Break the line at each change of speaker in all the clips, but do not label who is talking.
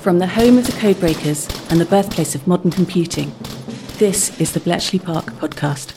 From the home of the codebreakers and the birthplace of modern computing, this is the Bletchley Park podcast.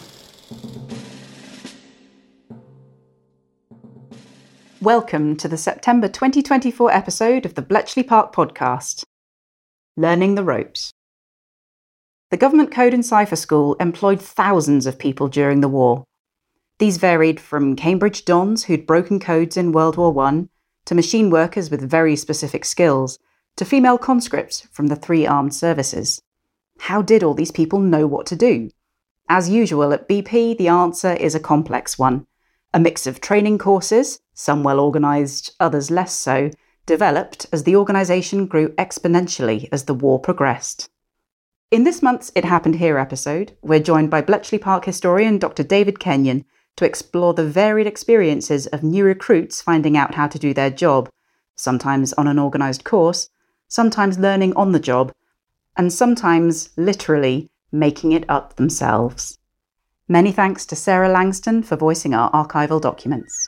Welcome to the September 2024 episode of the Bletchley Park podcast, Learning the Ropes. The Government Code and Cipher School employed thousands of people during the war. These varied from Cambridge dons who'd broken codes in World War I, to machine workers with very specific skills, to female conscripts from the three armed services. How did all these people know what to do? As usual at BP, the answer is a complex one. A mix of training courses, some well organised, others less so, developed as the organisation grew exponentially as the war progressed. In this month's It Happened Here episode, we're joined by Bletchley Park historian Dr. David Kenyon to explore the varied experiences of new recruits finding out how to do their job, sometimes on an organised course, sometimes learning on the job, and sometimes, literally, making it up themselves. Many thanks to Sarah Langston for voicing our archival documents.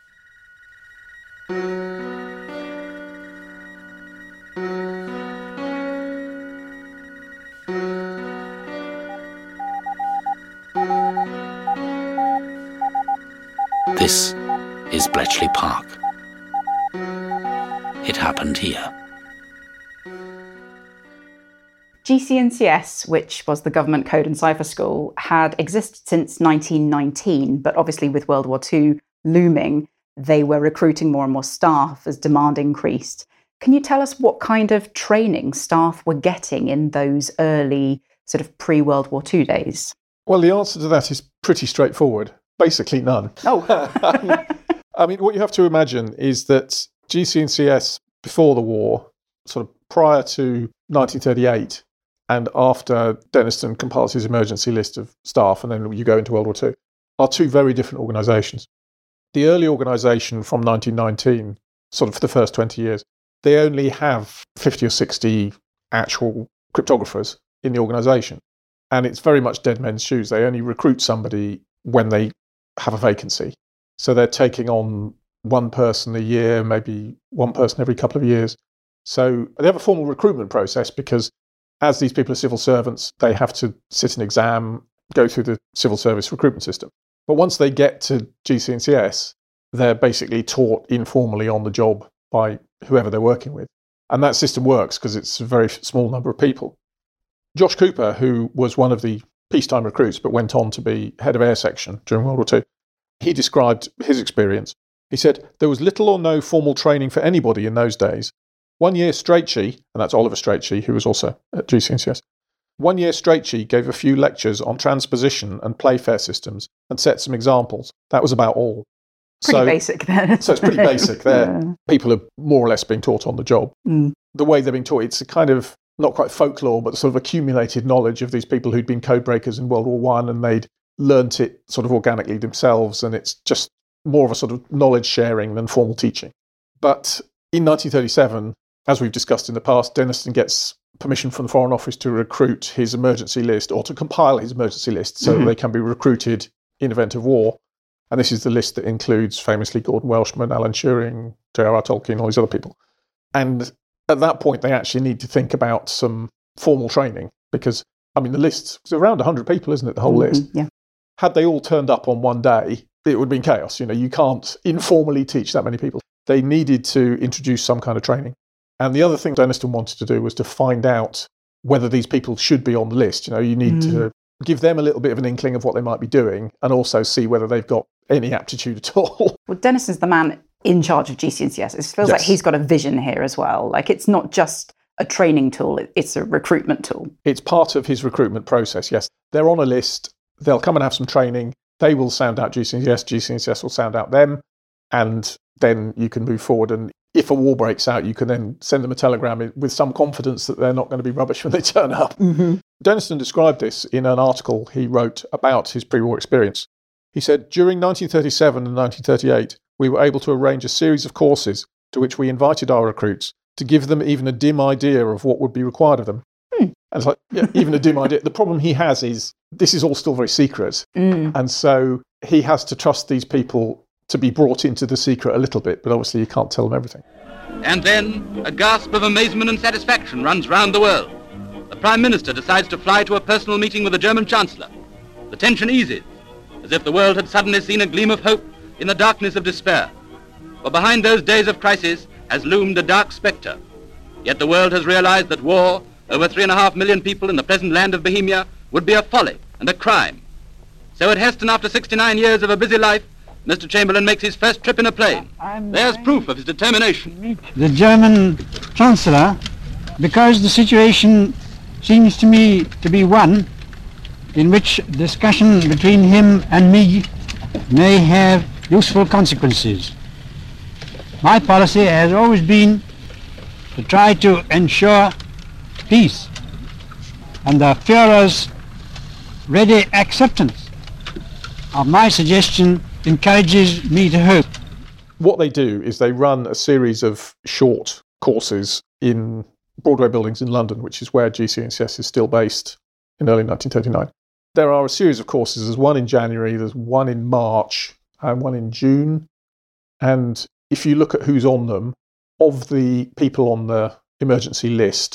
This is Bletchley Park. It happened here.
GCNCS, which was the Government Code and Cipher School, had existed since 1919, but obviously with World War II looming, they were recruiting more and more staff as demand increased. Can you tell us what kind of training staff were getting in those early sort of pre-World War II days?
Well, the answer to that is pretty straightforward. Basically none.
Oh.
I mean, what you have to imagine is that GCNCS before the war, sort of prior to 1938, and after Denniston compiles his emergency list of staff, and then you go into World War II, are two very different organisations. The early organisation from 1919, sort of for the first 20 years, they only have 50 or 60 actual cryptographers in the organisation. And it's very much dead men's shoes. They only recruit somebody when they have a vacancy. So they're taking on one person a year, maybe one person every couple of years. So they have a formal recruitment process because as these people are civil servants, they have to sit an exam, go through the civil service recruitment system. But once they get to GCNCS, they're basically taught informally on the job by whoever they're working with. And that system works because it's a very small number of people. Josh Cooper, who was one of the peacetime recruits but went on to be head of air section during World War II, he described his experience. He said, there was little or no formal training for anybody in those days. 1 year Strachey, and that's Oliver Strachey, who was also at GCNCS, 1 year Strachey gave a few lectures on transposition and playfair systems and set some examples. That was about all.
Pretty basic then.
So it's pretty basic there. Yeah. People are more or less being taught on the job. Mm. The way they're being taught, it's a kind of, not quite folklore, but sort of accumulated knowledge of these people who'd been code breakers in World War I and they'd learnt it sort of organically themselves, and it's just more of a sort of knowledge sharing than formal teaching. But in 1937, as we've discussed in the past, Denniston gets permission from the Foreign Office to recruit his emergency list or to compile his emergency list so that they can be recruited in event of war. And this is the list that includes famously Gordon Welshman, Alan Turing, J.R.R. Tolkien, all these other people. And at that point, they actually need to think about some formal training because, I mean, the list's around 100 people, isn't it, the whole list?
Yeah.
Had they all turned up on one day, it would have been chaos. You know, you can't informally teach that many people. They needed to introduce some kind of training. And the other thing Denniston wanted to do was to find out whether these people should be on the list. You know, you need to give them a little bit of an inkling of what they might be doing and also see whether they've got any aptitude at all.
Well, Denniston's the man in charge of GCNCS. It feels like he's got a vision here as well. Like, it's not just a training tool, it's a recruitment tool.
It's part of his recruitment process, yes. They're on a list, they'll come and have some training, they will sound out GCNCS, GCNCS will sound out them, and then you can move forward. And if a war breaks out, you can then send them a telegram with some confidence that they're not going to be rubbish when they turn up. Mm-hmm. Denniston described this in an article he wrote about his pre-war experience. He said, during 1937 and 1938, we were able to arrange a series of courses to which we invited our recruits to give them even a dim idea of what would be required of them. And it's like, yeah, even a dim idea. The problem he has is this is all still very secret. And so he has to trust these people to be brought into the secret a little bit, but obviously you can't tell them everything.
And then a gasp of amazement and satisfaction runs round the world. The Prime Minister decides to fly to a personal meeting with the German Chancellor. The tension eases, as if the world had suddenly seen a gleam of hope in the darkness of despair. For behind those days of crisis has loomed a dark spectre. Yet the world has realized that war over 3.5 million people in the present land of Bohemia would be a folly and a crime. So at Heston, after 69 years of a busy life, Mr. Chamberlain makes his first trip in a plane. There's proof of his determination.
The German Chancellor, because the situation seems to me to be one in which discussion between him and me may have useful consequences. My policy has always been to try to ensure peace, and the Führer's ready acceptance of my suggestion encourages me to hope.
What they do is they run a series of short courses in Broadway Buildings in London, which is where GCNCS is still based in early 1939. There are a series of courses. There's one in January, there's one in March, and one in June. And if you look at who's on them, of the people on the emergency list,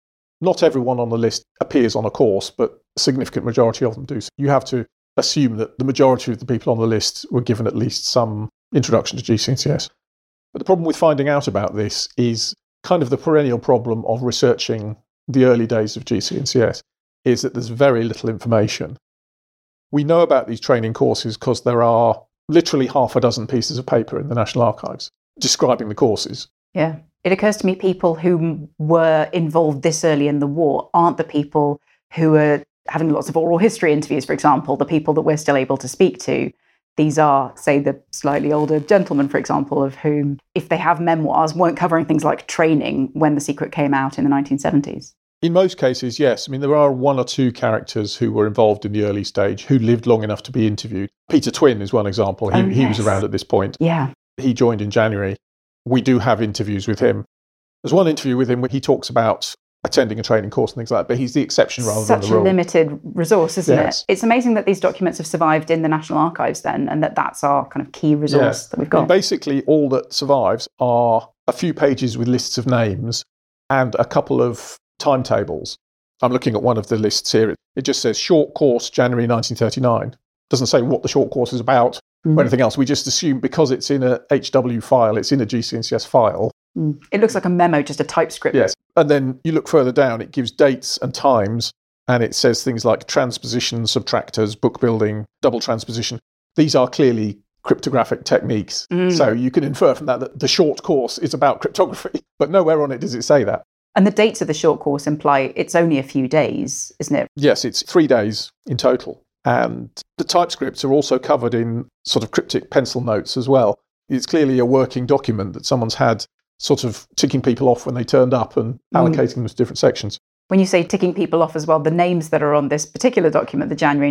not everyone on the list appears on a course, but a significant majority of them do. So you have to assume that the majority of the people on the list were given at least some introduction to GCNCS. But the problem with finding out about this is kind of the perennial problem of researching the early days of GCNCS, is that there's very little information. We know about these training courses because there are literally half a dozen pieces of paper in the National Archives describing the courses.
Yeah. It occurs to me people who were involved this early in the war aren't the people who are having lots of oral history interviews, for example, the people that we're still able to speak to. These are, say, the slightly older gentlemen, for example, of whom, if they have memoirs, weren't covering things like training when The Secret came out in the 1970s. In
most cases, yes. I mean, there are one or two characters who were involved in the early stage who lived long enough to be interviewed. Peter Twin is one example. He was around at this point.
Yeah.
He joined in January. We do have interviews with him. There's one interview with him where he talks about attending a training course and things like that, but he's the exception rather than the rule.
Such a limited resource, isn't it? It's amazing that these documents have survived in the National Archives then, and that's our kind of key resource that we've got.
And basically, all that survives are a few pages with lists of names and a couple of timetables. I'm looking at one of the lists here. It just says short course, January 1939. It doesn't say what the short course is about or anything else. We just assume because it's in a HW file, it's in a GCNCS file.
It looks like a memo, just a typescript.
Yes. And then you look further down, it gives dates and times, and it says things like transposition, subtractors, book building, double transposition. These are clearly cryptographic techniques. So you can infer from that the short course is about cryptography, but nowhere on it does it say that.
And the dates of the short course imply it's only a few days, isn't it?
Yes, it's 3 days in total. And the typescripts are also covered in sort of cryptic pencil notes as well. It's clearly a working document that someone's had sort of ticking people off when they turned up and allocating them to different sections.
When you say ticking people off as well, the names that are on this particular document, the January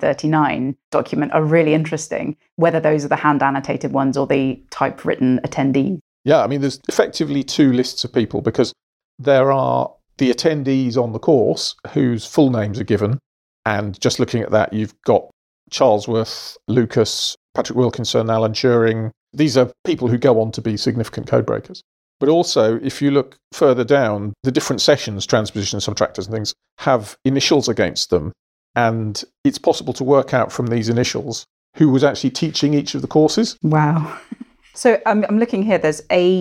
1939 document, are really interesting, whether those are the hand-annotated ones or the typewritten attendees.
Yeah, I mean, there's effectively 2 lists of people because there are the attendees on the course whose full names are given. And just looking at that, you've got Charlesworth, Lucas, Patrick Wilkinson, Alan Turing. These are people who go on to be significant codebreakers. But also, if you look further down, the different sessions, transposition, subtractors and things, have initials against them. And it's possible to work out from these initials who was actually teaching each of the courses.
Wow. So I'm looking here, there's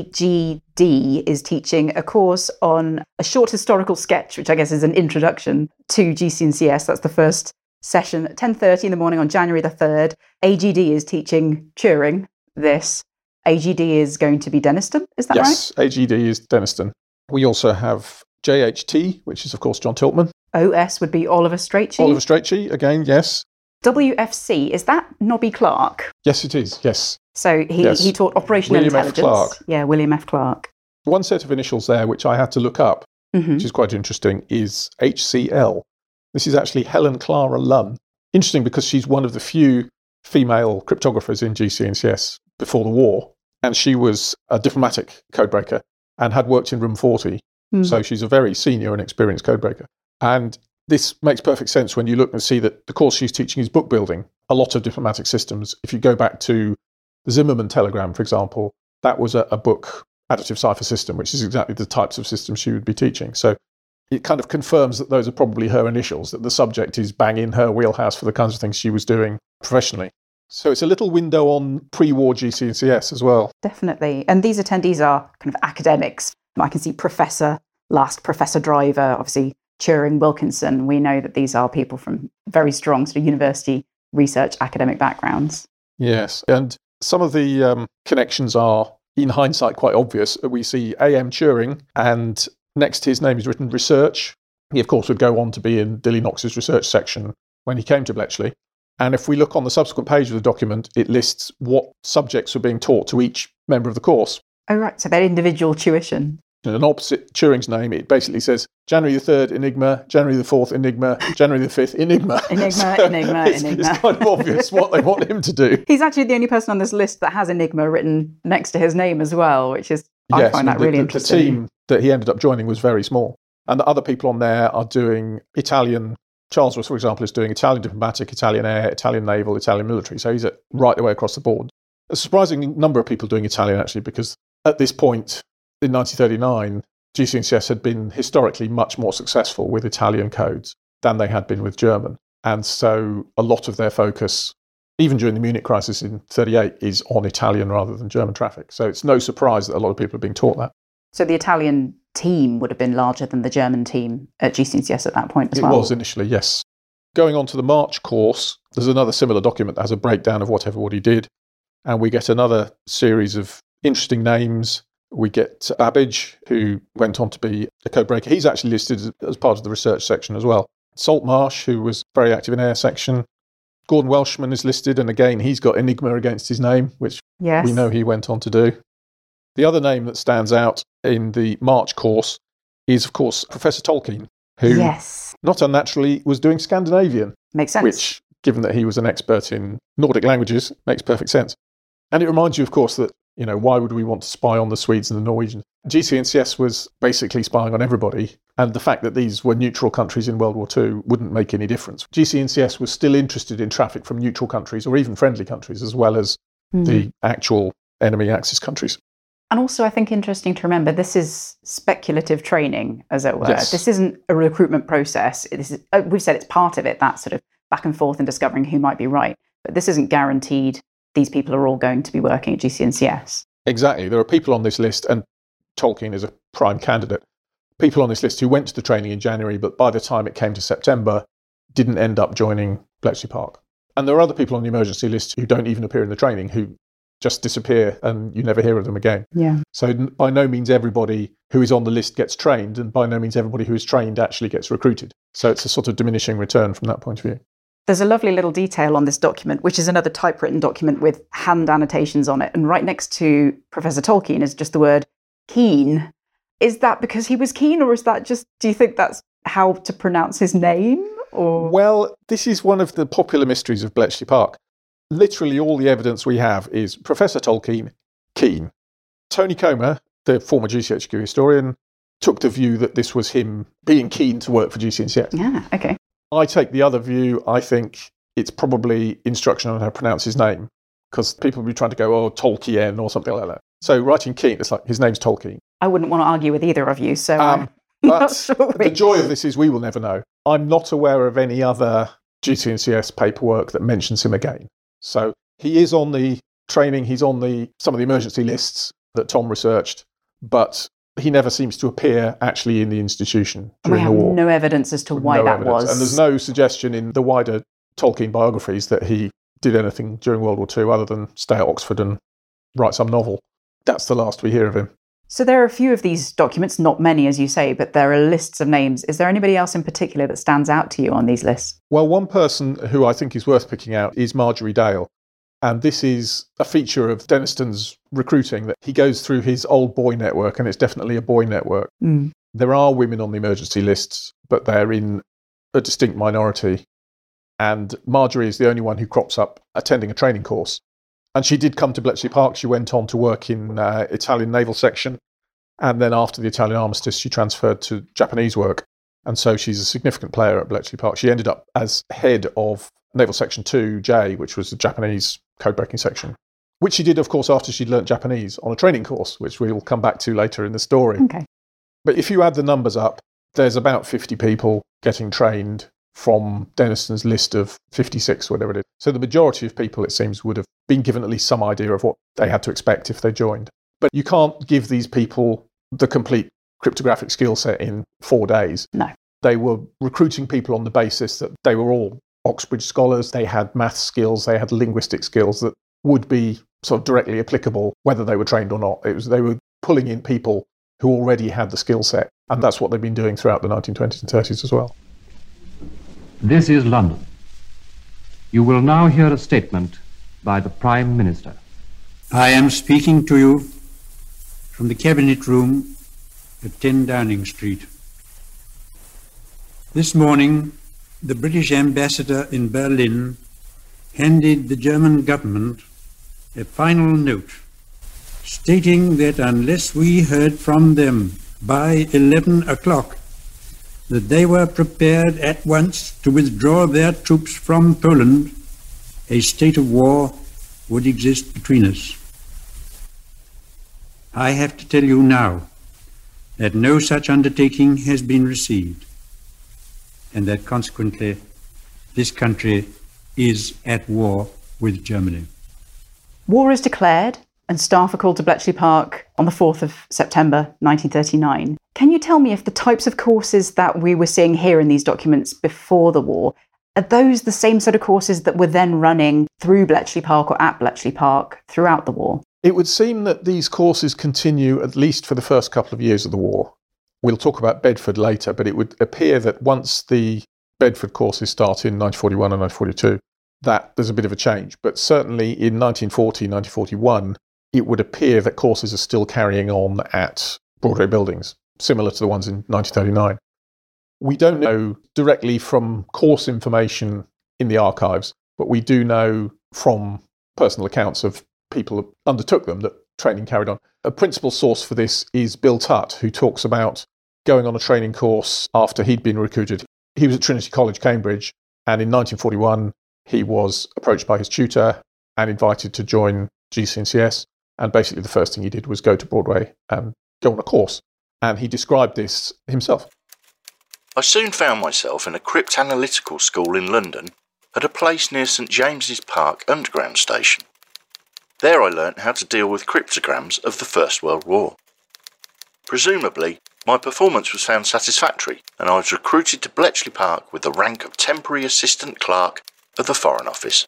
AGD is teaching a course on a short historical sketch, which I guess is an introduction to GCNCS. That's the first session at 10:30 in the morning on January the 3rd. AGD is teaching Turing this. AGD is going to be Denniston, is that right?
Yes, AGD is Denniston. We also have JHT, which is, of course, John Tiltman.
OS would be Oliver Strachey.
Oliver Strachey, again, yes.
WFC, is that Nobby Clark?
Yes, it is, yes.
So he taught operational intelligence.
William F. Clark.
Yeah, William F. Clark.
One set of initials there, which I had to look up, which is quite interesting, is HCL. This is actually Helen Clara Lunn. Interesting because she's one of the few female cryptographers in GCNCS before the war. And she was a diplomatic codebreaker and had worked in Room 40. So she's a very senior and experienced codebreaker. And this makes perfect sense when you look and see that the course she's teaching is book building, a lot of diplomatic systems. If you go back to the Zimmerman telegram, for example, that was a book additive cipher system, which is exactly the types of systems she would be teaching. So it kind of confirms that those are probably her initials, that the subject is bang in her wheelhouse for the kinds of things she was doing professionally. So it's a little window on pre-war GC&CS as well.
Definitely. And these attendees are kind of academics. I can see Professor Lusk, Professor Driver, obviously Turing, Wilkinson. We know that these are people from very strong sort of university research academic backgrounds.
Yes. And some of the connections are, in hindsight, quite obvious. We see A.M. Turing, and next to his name is written research. He, of course, would go on to be in Dilly Knox's research section when he came to Bletchley. And if we look on the subsequent page of the document, it lists what subjects were being taught to each member of the course.
Oh, right. So their individual tuition.
And opposite Turing's name, it basically says January the 3rd, Enigma, January the 4th, Enigma, January the 5th, Enigma.
Enigma.
It's kind of obvious what they want him to do.
He's actually the only person on this list that has Enigma written next to his name as well, which is, I find that really interesting.
The team that he ended up joining was very small. And the other people on there are doing Italian. Charles Ross, for example, is doing Italian diplomatic, Italian air, Italian naval, Italian military. So he's right the way across the board. A surprising number of people doing Italian, actually, because at this point, in 1939, GC&CS had been historically much more successful with Italian codes than they had been with German. And so a lot of their focus, even during the Munich crisis in 1938, is on Italian rather than German traffic. So it's no surprise that a lot of people are being taught that.
So the Italian team would have been larger than the German team at GC&CS at that point as well?
It was initially, yes. Going on to the March course, there's another similar document that has a breakdown of what everybody did. And we get another series of interesting names. We get Babbage, who went on to be a code breaker. He's actually listed as part of the research section as well. Saltmarsh, who was very active in air section. Gordon Welshman is listed, and again, he's got Enigma against his name, which we know he went on to do. The other name that stands out in the March course is, of course, Professor Tolkien, who not unnaturally was doing Scandinavian.
Makes sense.
Which, given that he was an expert in Nordic languages, makes perfect sense. And it reminds you, of course, that, why would we want to spy on the Swedes and the Norwegians? GC&CS was basically spying on everybody, and the fact that these were neutral countries in World War II wouldn't make any difference. GC&CS was still interested in traffic from neutral countries or even friendly countries, as well as the actual enemy Axis countries.
And also, I think interesting to remember, this is speculative training, as it were.
Yes.
This isn't a recruitment process. We've said it's part of it, that sort of back and forth and discovering who might be right. But this isn't guaranteed these people are all going to be working at GC&CS.
Exactly. There are people on this list, and Tolkien is a prime candidate. People on this list who went to the training in January, but by the time it came to September, didn't end up joining Bletchley Park. And there are other people on the emergency list who don't even appear in the training, who just disappear and you never hear of them again.
Yeah.
So by no means everybody who is on the list gets trained, and by no means everybody who is trained actually gets recruited. So it's a sort of diminishing return from that point of view.
There's a lovely little detail on this document, which is another typewritten document with hand annotations on it. And right next to Professor Tolkien is just the word keen. Is that because he was keen, or is that just, do you think that's how to pronounce his name? Or?
Well, this is one of the popular mysteries of Bletchley Park. Literally all the evidence we have is Professor Tolkien, keen. Tony Comer, the former GCHQ historian, took the view that this was him being keen to work for GC&CS.
Yeah, okay.
I take the other view. I think it's probably instruction on how to pronounce his name, because people will be trying to go, Tolkien or something like that. So writing Keen, it's like his name's Tolkien.
I wouldn't want to argue with either of you, so I'm not sure.
The joy of this is we will never know. I'm not aware of any other GC&CS paperwork that mentions him again. So he is on the training, he's on some of the emergency lists that Tom researched, but he never seems to appear actually in the institution during the war.
We have no evidence as to why that was.
And there's no suggestion in the wider Tolkien biographies that he did anything during World War II other than stay at Oxford and write some novel. That's the last we hear of him.
So there are a few of these documents, not many as you say, but there are lists of names. Is there anybody else in particular that stands out to you on these lists?
Well, one person who I think is worth picking out is Marjorie Dale. And this is a feature of Denniston's recruiting, that he goes through his old boy network, and it's definitely a boy network. There are women on the emergency lists, but they're in a distinct minority. And Marjorie is the only one who crops up attending a training course. And she did come to Bletchley Park. She went on to work in Italian naval section. And then after the Italian armistice, she transferred to Japanese work. And so she's a significant player at Bletchley Park. She ended up as head of Naval Section 2J, which was the Japanese code-breaking section. which she did, of course, after she'd learnt Japanese on a training course, which we'll come back to later in the story.
Okay.
But if you add the numbers up, there's about 50 people getting trained from Denniston's list of 56, whatever it is. So the majority of people, it seems, would have been given at least some idea of what they had to expect if they joined. But you can't give these people the complete cryptographic skill set in 4 days.
No.
They were recruiting people on the basis that they were all Oxbridge scholars, they had maths skills, they had linguistic skills that would be sort of directly applicable whether they were trained or not. They were pulling in people who already had the skill set, and that's what they've been doing throughout the 1920s and 30s as well.
This is London. You will now hear a statement by the Prime Minister.
I am speaking to you from the Cabinet Room at 10 Downing Street. This morning, the British ambassador in Berlin handed the German government a final note stating that unless we heard from them by 11 o'clock, that they were prepared at once to withdraw their troops from Poland, a state of war would exist between us. I have to tell you now that no such undertaking has been received, and that consequently this country is at war with Germany.
War is declared and staff are called to Bletchley Park on the 4th of September 1939. Can you tell me if the types of courses that we were seeing here in these documents before the war, are those the same sort of courses that were then running through Bletchley Park or at Bletchley Park throughout the war?
It would seem that these courses continue at least for the first couple of years of the war. We'll talk about Bedford later, but it would appear that once the Bedford courses start in 1941 and 1942, that there's a bit of a change. But certainly in 1940, 1941, it would appear that courses are still carrying on at Broadway Buildings, similar to the ones in 1939. We don't know directly from course information in the archives, but we do know from personal accounts of people who undertook them that training carried on. A principal source for this is Bill Tutt, who talks about going on a training course after he'd been recruited. He was at Trinity College, Cambridge, and in 1941 he was approached by his tutor and invited to join GC&CS. And basically the first thing he did was go to Broadway and go on a course. And he described this himself.
I soon found myself in a cryptanalytical school in London at a place near St James's Park Underground Station. There I learnt how to deal with cryptograms of the First World War. Presumably, my performance was found satisfactory and I was recruited to Bletchley Park with the rank of Temporary Assistant Clerk of the Foreign Office.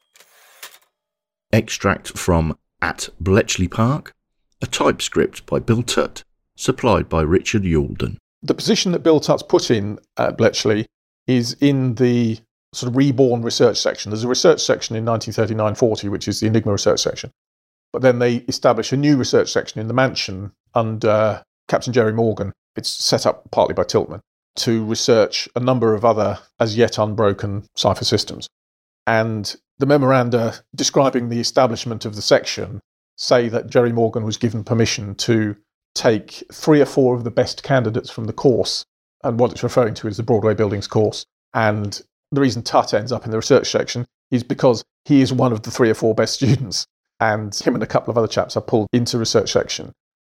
Extract from At Bletchley Park, a typescript by Bill Tutt, supplied by Richard Youlden.
The position that Bill Tutt's put in at Bletchley is in the sort of reborn research section. There's a research section in 1939-40, which is the Enigma research section. But then they establish a new research section in the mansion under Captain Jerry Morgan. It's set up partly by Tiltman to research a number of other as yet unbroken cipher systems. And the memoranda describing the establishment of the section say that Jerry Morgan was given permission to take 3 or 4 of the best candidates from the course, and what it's referring to is the Broadway Buildings course. And the reason Tutt ends up in the research section is because he is one of the 3 or 4 best students, and him and a couple of other chaps are pulled into research section.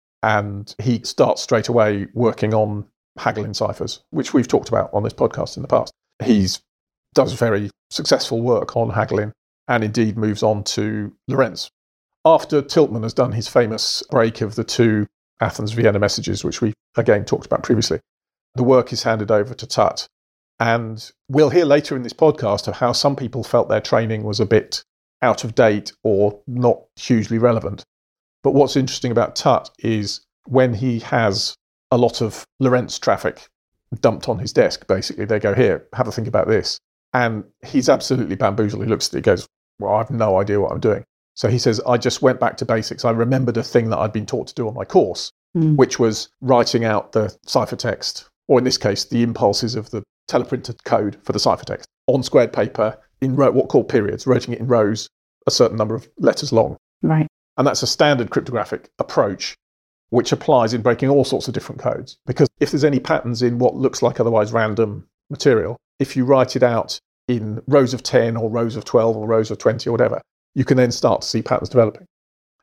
And he starts straight away working on Hagelin ciphers, which we've talked about on this podcast in the past. He does very successful work on Hagelin and indeed moves on to Lorenz. After Tiltman has done his famous break of the 2 Athens-Vienna messages, which we again talked about previously, the work is handed over to Tutt. And we'll hear later in this podcast of how some people felt their training was a bit out of date or not hugely relevant. But what's interesting about Tutt is when he has a lot of Lorenz traffic dumped on his desk, basically, they go, here, have a think about this. And he's absolutely bamboozled. He looks at it, he goes, well, I have no idea what I'm doing. So he says, I just went back to basics. I remembered a thing that I'd been taught to do on my course, which was writing out the ciphertext, or in this case, the impulses of the teleprinted code for the ciphertext on squared paper in what called periods, writing it in rows, a certain number of letters long.
Right.
And that's a standard cryptographic approach, which applies in breaking all sorts of different codes. Because if there's any patterns in what looks like otherwise random material, if you write it out in rows of 10 or rows of 12 or rows of 20 or whatever, you can then start to see patterns developing.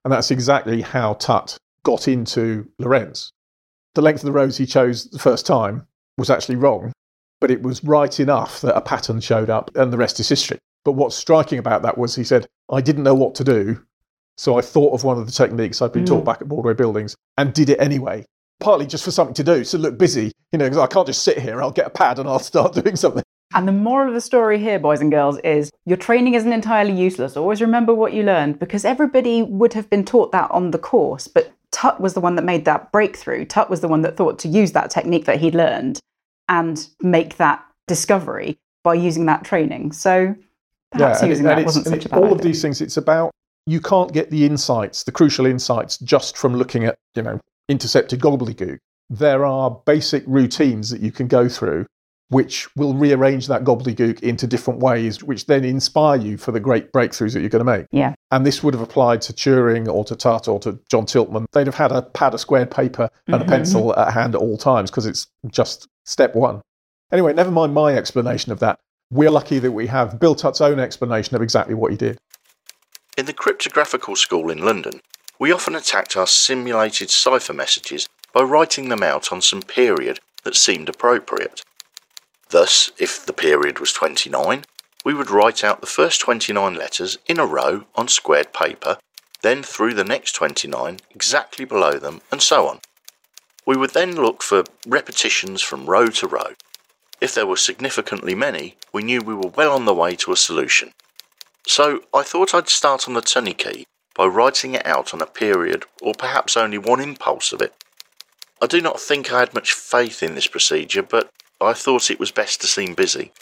And that's exactly how Tutt got into Lorentz. The length of the roads he chose the first time was actually wrong, but it was right enough that a pattern showed up, and the rest is history. But what's striking about that was he said, I didn't know what to do, so I thought of one of the techniques I'd been taught back at Broadway Buildings and did it anyway, partly just for something to do, to look busy, because I can't just sit here, I'll get a pad and I'll start doing something.
And the moral of the story here, boys and girls, is your training isn't entirely useless. Always remember what you learned, because everybody would have been taught that on the course, but Tutt was the one that made that breakthrough. Tutt was the one that thought to use that technique that he'd learned and make that discovery by using that training. So perhaps using that wasn't such a bad idea.
All of these things, it's about, you can't get the insights, the crucial insights, just from looking at, intercepted gobbledygook. There are basic routines that you can go through which will rearrange that gobbledygook into different ways, which then inspire you for the great breakthroughs that you're going to make.
Yeah.
And this would have applied to Turing or to Tutt or to John Tiltman. They'd have had a pad of squared paper and a pencil at hand at all times, because it's just step one. Anyway, never mind my explanation of that. We're lucky that we have Bill Tutt's own explanation of exactly what he did.
In the cryptographical school in London, we often attacked our simulated cipher messages by writing them out on some period that seemed appropriate. Thus, if the period was 29, we would write out the first 29 letters in a row on squared paper, then through the next 29 exactly below them, and so on. We would then look for repetitions from row to row. If there were significantly many, we knew we were well on the way to a solution. So I thought I'd start on the tunny key by writing it out on a period, or perhaps only one impulse of it. I do not think I had much faith in this procedure, but I thought it was best to seem busy.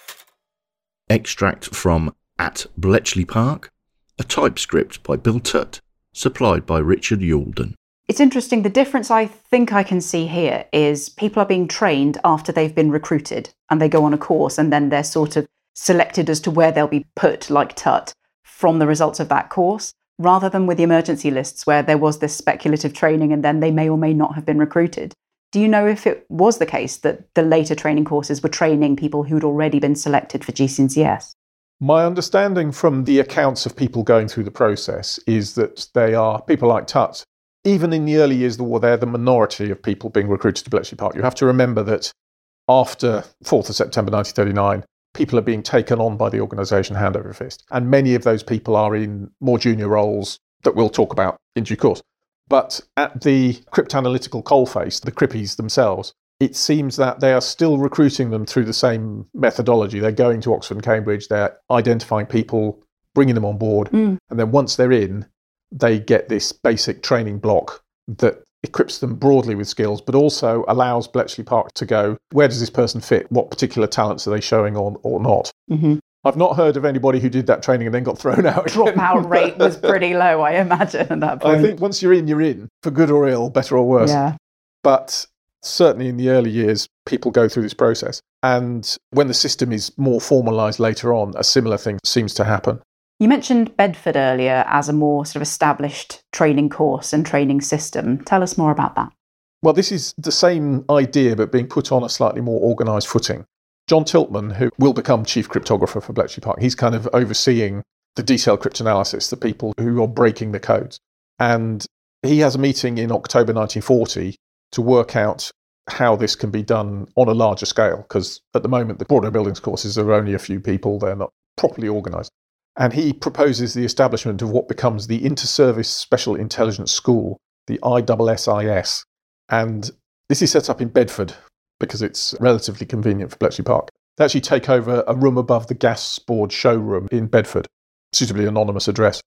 Extract from At Bletchley Park, a typescript by Bill Tutt, supplied by Richard Youlden.
It's interesting. The difference I think I can see here is people are being trained after they've been recruited, and they go on a course, and then they're sort of selected as to where they'll be put, like Tutt, from the results of that course, rather than with the emergency lists where there was this speculative training and then they may or may not have been recruited. Do you know if it was the case that the later training courses were training people who'd already been selected for GC&CS?
My understanding from the accounts of people going through the process is that they are people like Tutt. Even in the early years of the war, they're the minority of people being recruited to Bletchley Park. You have to remember that after 4th of September 1939, people are being taken on by the organisation hand over fist. And many of those people are in more junior roles that we'll talk about in due course. But at the cryptanalytical coalface, the Crippies themselves, it seems that they are still recruiting them through the same methodology. They're going to Oxford and Cambridge, they're identifying people, bringing them on board, and then once they're in, they get this basic training block that equips them broadly with skills, but also allows Bletchley Park to go, where does this person fit? What particular talents are they showing on or not? I've not heard of anybody who did that training and then got thrown out.
Dropout rate was pretty low, I imagine, at that point.
I think once you're in, for good or ill, better or worse.
Yeah.
But certainly in the early years, people go through this process. And when the system is more formalised later on, a similar thing seems to happen.
You mentioned Bedford earlier as a more sort of established training course and training system. Tell us more about that.
Well, this is the same idea, but being put on a slightly more organised footing. John Tiltman, who will become chief cryptographer for Bletchley Park, he's kind of overseeing the detailed cryptanalysis, the people who are breaking the codes. And he has a meeting in October 1940 to work out how this can be done on a larger scale, because at the moment the Broadway Buildings courses are only a few people, they're not properly organised. And he proposes the establishment of what becomes the Inter-Service Special Intelligence School, the ISSIS. And this is set up in Bedford, because it's relatively convenient for Bletchley Park. They actually take over a room above the gas board showroom in Bedford, suitably anonymous address.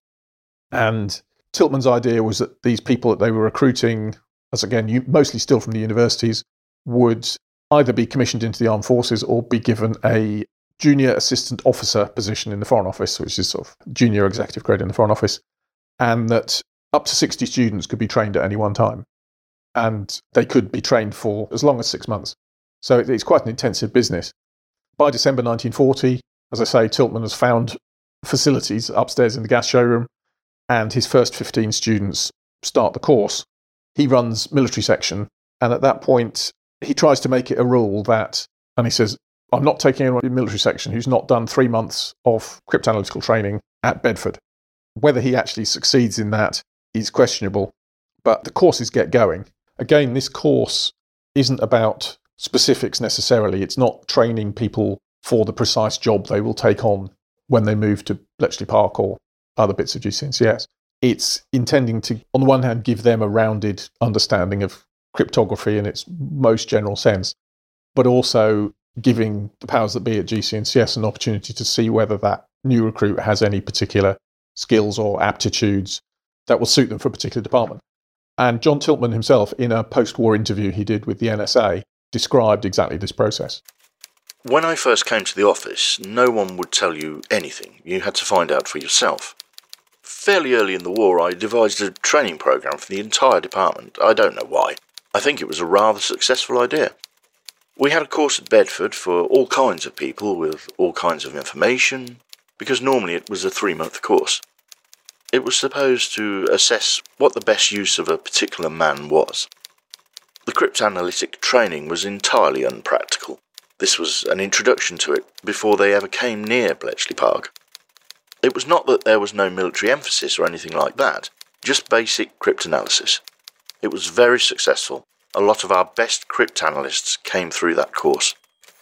And Tiltman's idea was that these people that they were recruiting, as again, mostly still from the universities, would either be commissioned into the armed forces or be given a junior assistant officer position in the Foreign Office, which is sort of junior executive grade in the Foreign Office, and that up to 60 students could be trained at any one time. And they could be trained for as long as 6 months. So it's quite an intensive business. By December 1940, as I say, Tiltman has found facilities upstairs in the gas showroom, and his first 15 students start the course. He runs military section, and at that point, he tries to make it a rule that, and he says, I'm not taking anyone in military section who's not done 3 months of cryptanalytical training at Bedford. Whether he actually succeeds in that is questionable, but the courses get going. Again, this course isn't about specifics necessarily. It's not training people for the precise job they will take on when they move to Bletchley Park or other bits of GCNCS. It's intending to, on the one hand, give them a rounded understanding of cryptography in its most general sense, but also giving the powers that be at GCNCS an opportunity to see whether that new recruit has any particular skills or aptitudes that will suit them for a particular department. And John Tiltman himself, in a post-war interview he did with the NSA, described exactly this process.
When I first came to the office, no one would tell you anything. You had to find out for yourself. Fairly early in the war, I devised a training programme for the entire department. I don't know why. I think it was a rather successful idea. We had a course at Bedford for all kinds of people with all kinds of information, because normally it was a 3-month course. It was supposed to assess what the best use of a particular man was. The cryptanalytic training was entirely unpractical. This was an introduction to it before they ever came near Bletchley Park. It was not that there was no military emphasis or anything like that, just basic cryptanalysis. It was very successful. A lot of our best cryptanalysts came through that course.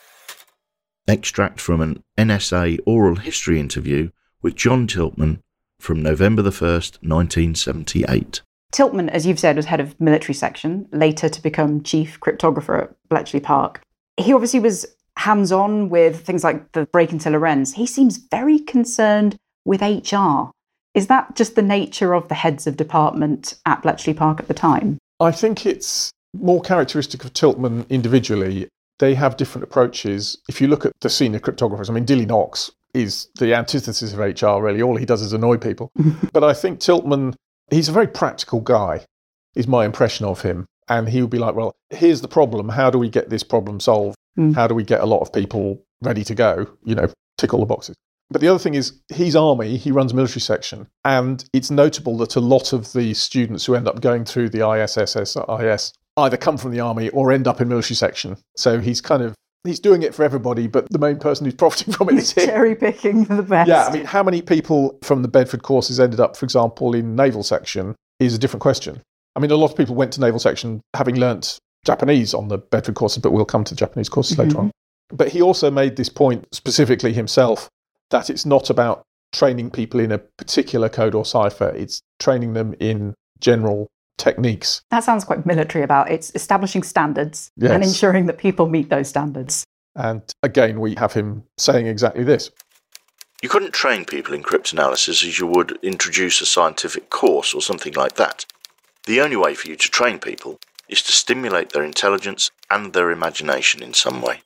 Extract from an NSA oral history interview with John Tiltman from November the 1st, 1978.
Tiltman, as you've said, was head of military section, later to become chief cryptographer at Bletchley Park. He obviously was hands-on with things like the break into Lorenz. He seems very concerned with HR. Is that just the nature of the heads of department at Bletchley Park at the time?
I think it's more characteristic of Tiltman individually. They have different approaches. If you look at the senior cryptographers, I mean, Dilly Knox is the antithesis of HR, really. All he does is annoy people. But I think Tiltman, he's a very practical guy, is my impression of him. And he would be like, well, here's the problem. How do we get this problem solved? How do we get a lot of people ready to go? You know, tick all the boxes. But the other thing is, he's Army, he runs military section. And it's notable that a lot of the students who end up going through the ISSSIS either come from the Army or end up in military section. So he's doing it for everybody, but the main person who's profiting from it is him.
Cherry picking for the best.
Yeah, I mean, how many people from the Bedford courses ended up, for example, in naval section is a different question. I mean, a lot of people went to naval section having learnt Japanese on the Bedford courses, but we'll come to the Japanese courses later on. But he also made this point specifically himself, that it's not about training people in a particular code or cipher, it's training them in general techniques.
That sounds quite military about it's establishing standards and ensuring that people meet those standards.
And again, we have him saying exactly this.
You couldn't train people in cryptanalysis as you would introduce a scientific course or something like that. The only way for you to train people is to stimulate their intelligence and their imagination in some way.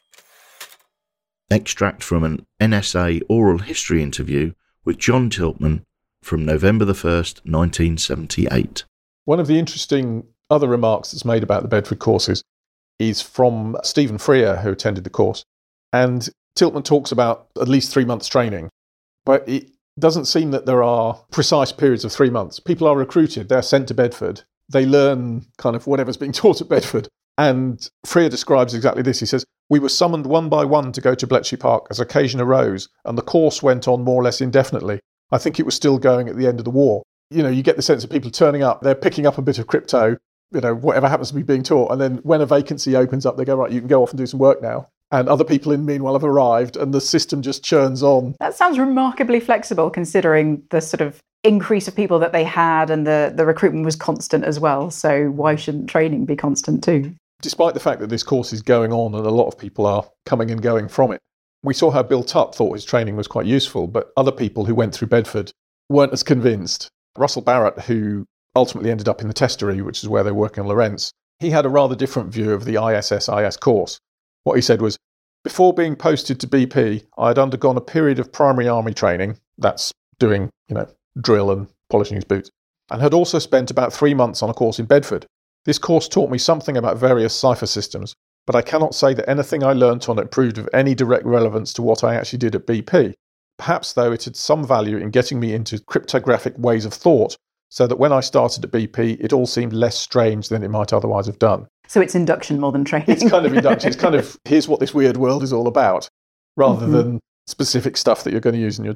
Extract from an NSA oral history interview with John Tiltman from November the 1st, 1978.
One of the interesting other remarks that's made about the Bedford courses is from Stephen Freer, who attended the course. And Tiltman talks about at least 3 months training, but it doesn't seem that there are precise periods of 3 months. People are recruited, they're sent to Bedford, they learn kind of whatever's being taught at Bedford. And Freer describes exactly this. He says, "We were summoned one by one to go to Bletchley Park as occasion arose, and the course went on more or less indefinitely. I think it was still going at the end of the war." You know, you get the sense of people turning up, they're picking up a bit of crypto, you know, whatever happens to be being taught. And then when a vacancy opens up, they go, right, you can go off and do some work now. And other people in meanwhile have arrived and the system just churns on.
That sounds remarkably flexible considering the sort of increase of people that they had and the recruitment was constant as well. So why shouldn't training be constant too?
Despite the fact that this course is going on and a lot of people are coming and going from it, we saw how Bill Tutt thought his training was quite useful, but other people who went through Bedford weren't as convinced. Russell Barrett, who ultimately ended up in the testery, which is where they're working on Lorenz, he had a rather different view of the ISSIS course. What he said was, before being posted to BP, I had undergone a period of primary army training, that's doing, drill and polishing his boots, and had also spent about 3 months on a course in Bedford. This course taught me something about various cipher systems, but I cannot say that anything I learnt on it proved of any direct relevance to what I actually did at BP. Perhaps, though, it had some value in getting me into cryptographic ways of thought, so that when I started at BP, it all seemed less strange than it might otherwise have done.
So it's induction more than training.
It's kind of induction. It's kind of, here's what this weird world is all about, rather than specific stuff that you're going to use in your job.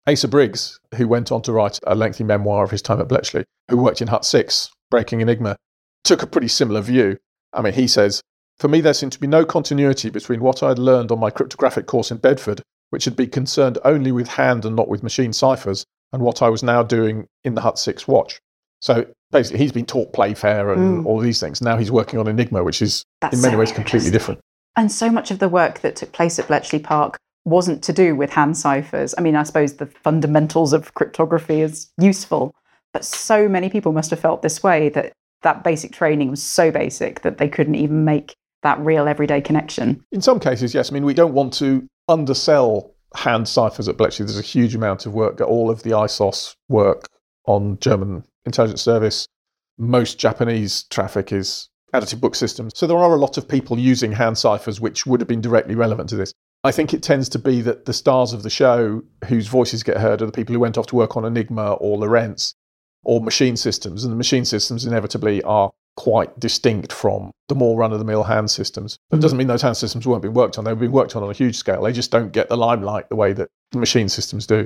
Asa Briggs, who went on to write a lengthy memoir of his time at Bletchley, who worked in Hut 6, breaking Enigma, took a pretty similar view. I mean, he says, "For me, there seemed to be no continuity between what I had learned on my cryptographic course in Bedford, which had been concerned only with hand and not with machine ciphers, and what I was now doing in the Hut 6 watch." So basically, he's been taught Playfair and all these things. Now he's working on Enigma, which is in many ways completely different.
And so much of the work that took place at Bletchley Park wasn't to do with hand ciphers. I mean, I suppose the fundamentals of cryptography is useful, but so many people must have felt this way, that basic training was so basic that they couldn't even make that real everyday connection.
In some cases, yes. I mean, we don't want to undersell hand ciphers at Bletchley. There's a huge amount of work, all of the ISOS work on German intelligence service. Most Japanese traffic is additive book systems. So there are a lot of people using hand ciphers which would have been directly relevant to this. I think it tends to be that the stars of the show whose voices get heard are the people who went off to work on Enigma or Lorentz or machine systems. And the machine systems inevitably are quite distinct from the more run-of-the-mill hand systems. But it doesn't mean those hand systems weren't being worked on. They were being worked on a huge scale. They just don't get the limelight the way that the machine systems do.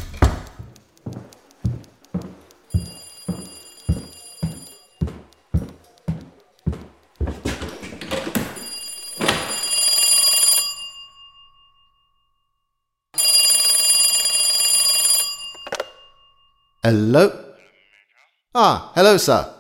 Hello? Hello, sir.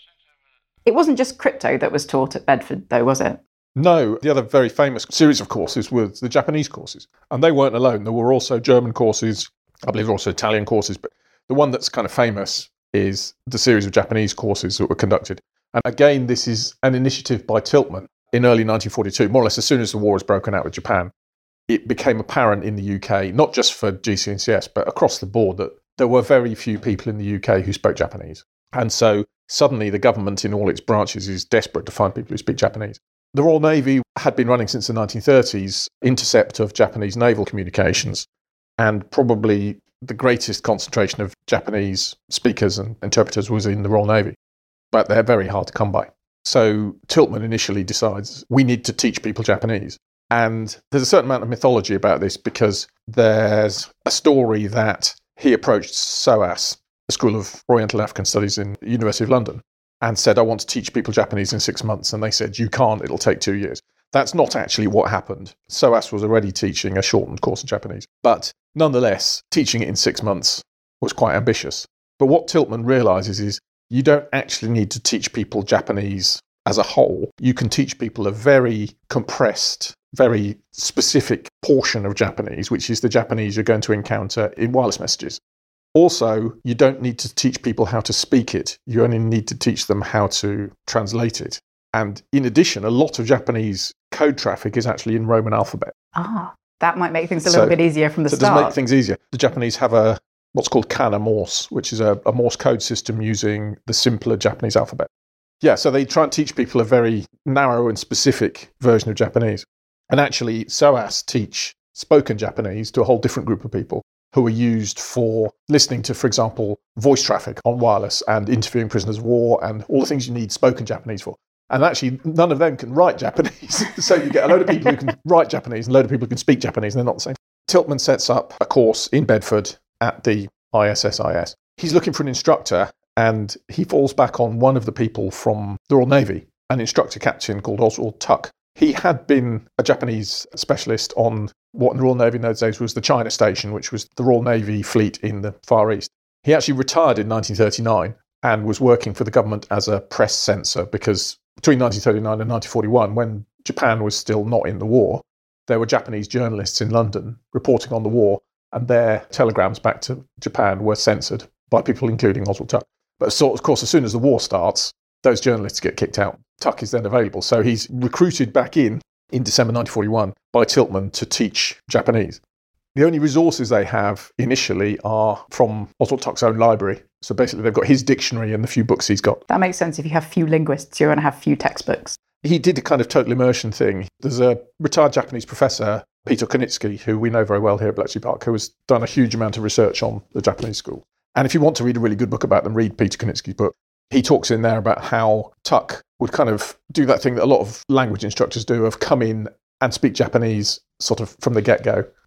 It wasn't just crypto that was taught at Bedford, though, was it?
No, the other very famous series of courses was the Japanese courses. And they weren't alone. There were also German courses, I believe there were also Italian courses, but the one that's kind of famous is the series of Japanese courses that were conducted. And again, this is an initiative by Tiltman in early 1942, more or less as soon as the war was broken out with Japan. It became apparent in the UK, not just for GC&CS, but across the board, that there were very few people in the UK who spoke Japanese. And so suddenly the government in all its branches is desperate to find people who speak Japanese. The Royal Navy had been running since the 1930s intercept of Japanese naval communications, and probably the greatest concentration of Japanese speakers and interpreters was in the Royal Navy. But they're very hard to come by. So Tiltman initially decides we need to teach people Japanese. And there's a certain amount of mythology about this because there's a story that he approached SOAS, the School of Oriental African Studies in the University of London, and said, I want to teach people Japanese in 6 months. And they said, you can't, it'll take 2 years. That's not actually what happened. SOAS was already teaching a shortened course of Japanese. But nonetheless, teaching it in 6 months was quite ambitious. But what Tiltman realizes is you don't actually need to teach people Japanese as a whole. You can teach people a very compressed, very specific portion of Japanese, which is the Japanese you're going to encounter in wireless messages. Also, you don't need to teach people how to speak it. You only need to teach them how to translate it. And in addition, a lot of Japanese code traffic is actually in Roman alphabet.
That might make things a little bit easier from the start.
It does make things easier. The Japanese have what's called Kana Morse, which is a Morse code system using the simpler Japanese alphabet. Yeah, so they try and teach people a very narrow and specific version of Japanese. And actually, SOAS teach spoken Japanese to a whole different group of people who are used for listening to, for example, voice traffic on wireless and interviewing prisoners of war and all the things you need spoken Japanese for. And actually, none of them can write Japanese. So you get a load of people who can write Japanese and a load of people who can speak Japanese, and they're not the same. Tiltman sets up a course in Bedford at the ISSIS. He's looking for an instructor, and he falls back on one of the people from the Royal Navy, an instructor captain called Oswald Tuck. He had been a Japanese specialist on what in the Royal Navy in those days was the China Station, which was the Royal Navy fleet in the Far East. He actually retired in 1939 and was working for the government as a press censor because between 1939 and 1941, when Japan was still not in the war, there were Japanese journalists in London reporting on the war, and their telegrams back to Japan were censored by people including Oswald Tuck. But so, of course, as soon as the war starts, those journalists get kicked out. Tuck is then available. So he's recruited back in December 1941 by Tiltman to teach Japanese. The only resources they have initially are from Oswald Tuck's own library. So basically they've got his dictionary and the few books he's got.
That makes sense. If you have few linguists, you're going to have few textbooks.
He did a kind of total immersion thing. There's a retired Japanese professor, Peter Konitsky, who we know very well here at Bletchley Park, who has done a huge amount of research on the Japanese school. And if you want to read a really good book about them, read Peter Konitsky's book. He talks in there about how Tuck would kind of do that thing that a lot of language instructors do of come in and speak Japanese sort of from the get-go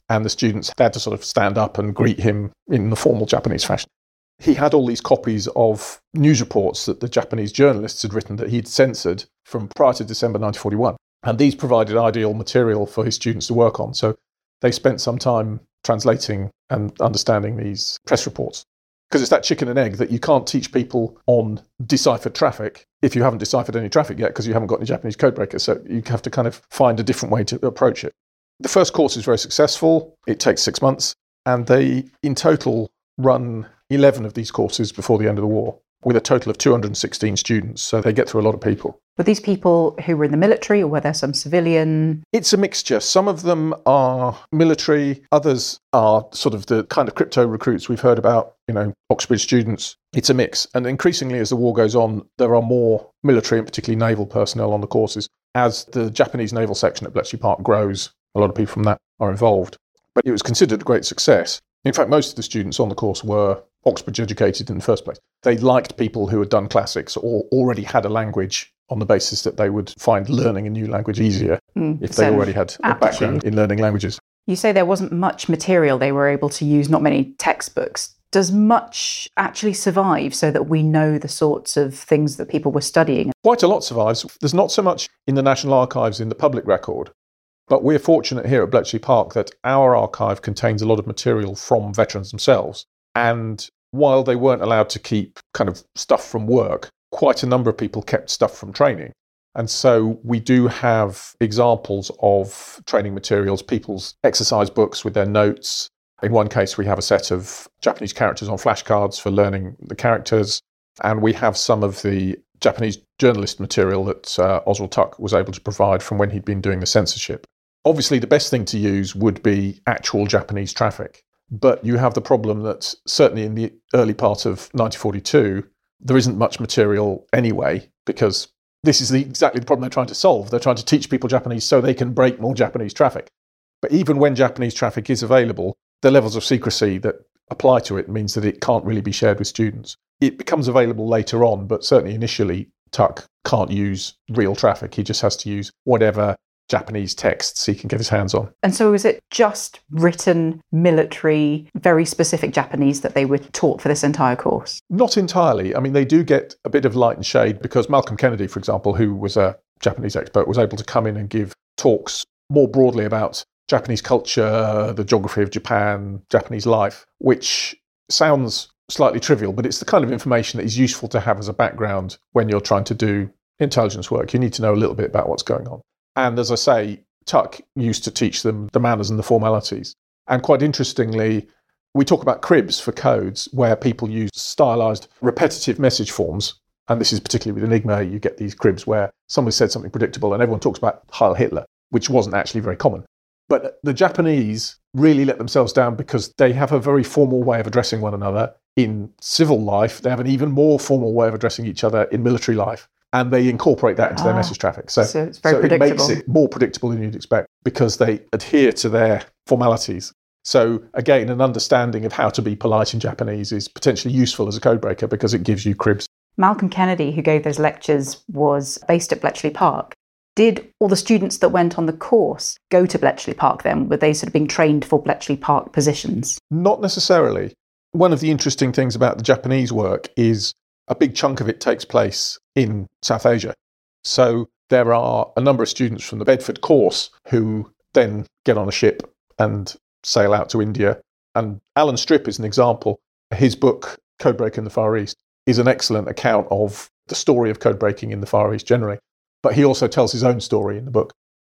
and the students had to sort of stand up and greet him in the formal Japanese fashion. He had all these copies of news reports that the Japanese journalists had written that he'd censored from prior to December 1941. And these provided ideal material for his students to work on. So they spent some time translating and understanding these press reports. Because it's that chicken and egg that you can't teach people on deciphered traffic if you haven't deciphered any traffic yet, because you haven't got any Japanese codebreakers. So you have to kind of find a different way to approach it. The first course is very successful. It takes 6 months. And they, in total, run 11 of these courses before the end of the war, with a total of 216 students. So they get through a lot of people.
Were these people who were in the military, or were there some civilian?
It's a mixture. Some of them are military. Others are sort of the kind of crypto recruits we've heard about, Oxbridge students. It's a mix. And increasingly, as the war goes on, there are more military and particularly naval personnel on the courses. As the Japanese naval section at Bletchley Park grows, a lot of people from that are involved. But it was considered a great success. In fact, most of the students on the course were Oxbridge educated in the first place. They liked people who had done classics or already had a language on the basis that they would find learning a new language easier if they already had a background in learning languages.
You say there wasn't much material they were able to use, not many textbooks. Does much actually survive so that we know the sorts of things that people were studying?
Quite a lot survives. There's not so much in the National Archives in the public record, but we're fortunate here at Bletchley Park that our archive contains a lot of material from veterans themselves. And while they weren't allowed to keep kind of stuff from work, quite a number of people kept stuff from training. And so we do have examples of training materials, people's exercise books with their notes. In one case, we have a set of Japanese characters on flashcards for learning the characters. And we have some of the Japanese journalist material that Oswald Tuck was able to provide from when he'd been doing the censorship. Obviously, the best thing to use would be actual Japanese traffic. But you have the problem that certainly in the early part of 1942, there isn't much material anyway, because this is exactly the problem they're trying to solve. They're trying to teach people Japanese so they can break more Japanese traffic. But even when Japanese traffic is available, the levels of secrecy that apply to it means that it can't really be shared with students. It becomes available later on, but certainly initially, Tuck can't use real traffic. He just has to use whatever Japanese texts he can get his hands on.
And so is it just written, military, very specific Japanese that they were taught for this entire course?
Not entirely. I mean, they do get a bit of light and shade because Malcolm Kennedy, for example, who was a Japanese expert, was able to come in and give talks more broadly about Japanese culture, the geography of Japan, Japanese life, which sounds slightly trivial, but it's the kind of information that is useful to have as a background when you're trying to do intelligence work. You need to know a little bit about what's going on. And as I say, Tuck used to teach them the manners and the formalities. And quite interestingly, we talk about cribs for codes where people use stylized repetitive message forms. And this is particularly with Enigma, you get these cribs where somebody said something predictable and everyone talks about Heil Hitler, which wasn't actually very common. But the Japanese really let themselves down because they have a very formal way of addressing one another in civil life. They have an even more formal way of addressing each other in military life. And they incorporate that into their message traffic. So
it's very predictable.
It makes it more predictable than you'd expect because they adhere to their formalities. So again, an understanding of how to be polite in Japanese is potentially useful as a codebreaker because it gives you cribs.
Malcolm Kennedy, who gave those lectures, was based at Bletchley Park. Did all the students that went on the course go to Bletchley Park then? Were they sort of being trained for Bletchley Park positions?
Not necessarily. One of the interesting things about the Japanese work is a big chunk of it takes place in South Asia. So there are a number of students from the Bedford course who then get on a ship and sail out to India. And Alan Stripp is an example. His book, Codebreaker in the Far East, is an excellent account of the story of codebreaking in the Far East generally. But he also tells his own story in the book.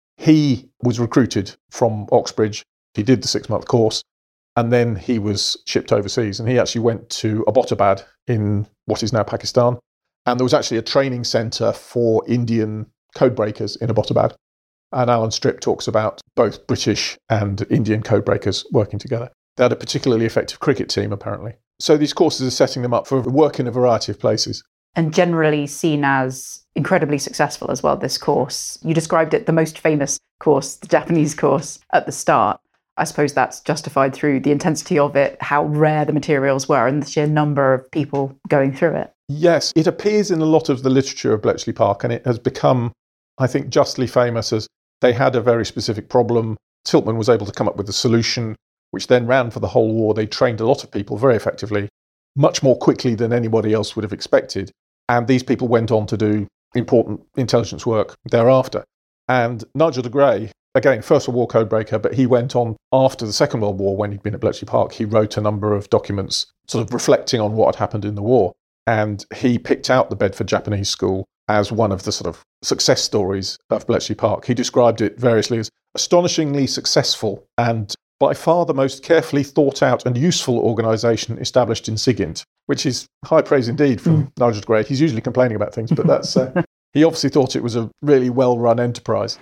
He was recruited from Oxbridge. He did the 6-month course. And then he was shipped overseas. And he actually went to Abbottabad in what is now Pakistan. And there was actually a training centre for Indian codebreakers in Abbottabad. And Alan Stripp talks about both British and Indian codebreakers working together. They had a particularly effective cricket team, apparently. So these courses are setting them up for work in a variety of places.
And generally seen as incredibly successful as well, this course. You described it the most famous course, the Japanese course, at the start. I suppose that's justified through the intensity of it, how rare the materials were, and the sheer number of people going through it.
Yes, it appears in a lot of the literature of Bletchley Park, and it has become, I think, justly famous as they had a very specific problem. Tiltman was able to come up with a solution which then ran for the whole war. They trained a lot of people very effectively, much more quickly than anybody else would have expected. And these people went on to do important intelligence work thereafter. And Nigel de Grey, again, First World War codebreaker, but he went on after the Second World War when he'd been at Bletchley Park. He wrote a number of documents sort of reflecting on what had happened in the war. And he picked out the Bedford Japanese School as one of the sort of success stories of Bletchley Park. He described it variously as astonishingly successful and by far the most carefully thought out and useful organisation established in SIGINT, which is high praise indeed from Nigel de Grey. He's usually complaining about things, but that's he obviously thought it was a really well-run enterprise.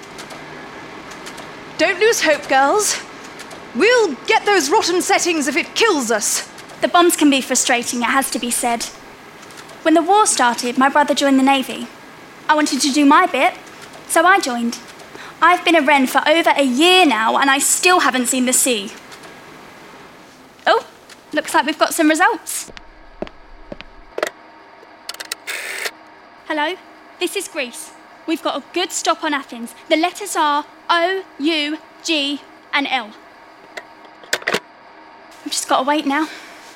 Don't lose hope, girls. We'll get those rotten settings if it kills us.
The bombs can be frustrating, it has to be said. When the war started, my brother joined the Navy. I wanted to do my bit, so I joined. I've been a Wren for over a year now, and I still haven't seen the sea. Oh, looks like we've got some results. Hello, this is Greece. We've got a good stop on Athens. The letters are O, U, G, and L. I've just got to wait now.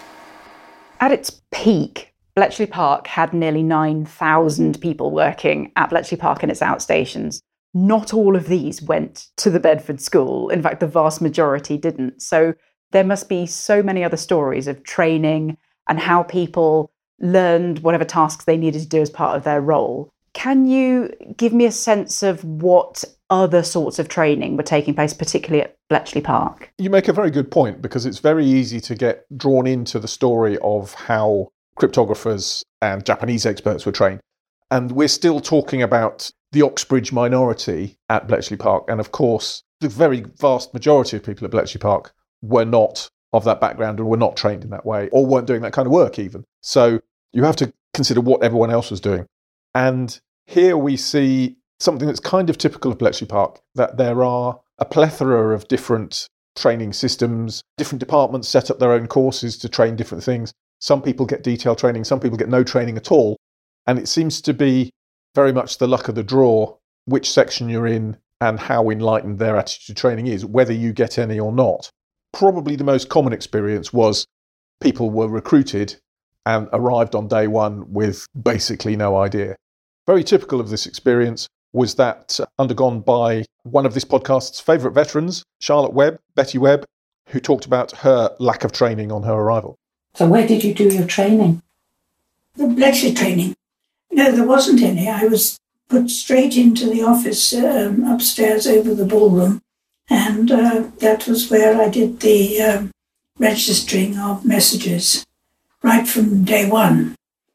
At its peak, Bletchley Park had nearly 9,000 people working at Bletchley Park and its outstations. Not all of these went to the Bedford School. In fact, the vast majority didn't. So there must be so many other stories of training and how people learned whatever tasks they needed to do as part of their role. Can you give me a sense of what other sorts of training were taking place, particularly at Bletchley Park?
You make a very good point, because it's very easy to get drawn into the story of how cryptographers and Japanese experts were trained. And we're still talking about the Oxbridge minority at Bletchley Park. And of course, the very vast majority of people at Bletchley Park were not of that background and were not trained in that way, or weren't doing that kind of work even. So you have to consider what everyone else was doing. And here we see something that's kind of typical of Bletchley Park, that there are a plethora of different training systems. Different departments set up their own courses to train different things. Some people get detailed training, some people get no training at all. And it seems to be very much the luck of the draw which section you're in and how enlightened their attitude to training is, whether you get any or not. Probably the most common experience was people were recruited and arrived on day one with basically no idea. Very typical of this experience was that undergone by one of this podcast's favourite veterans, Charlotte Webb, Betty Webb, who talked about her lack of training on her arrival.
So where did you do your training?
The Bletchley training. No, there wasn't any. I was put straight into the office upstairs over the ballroom, and that was where I did the registering of messages right from day one.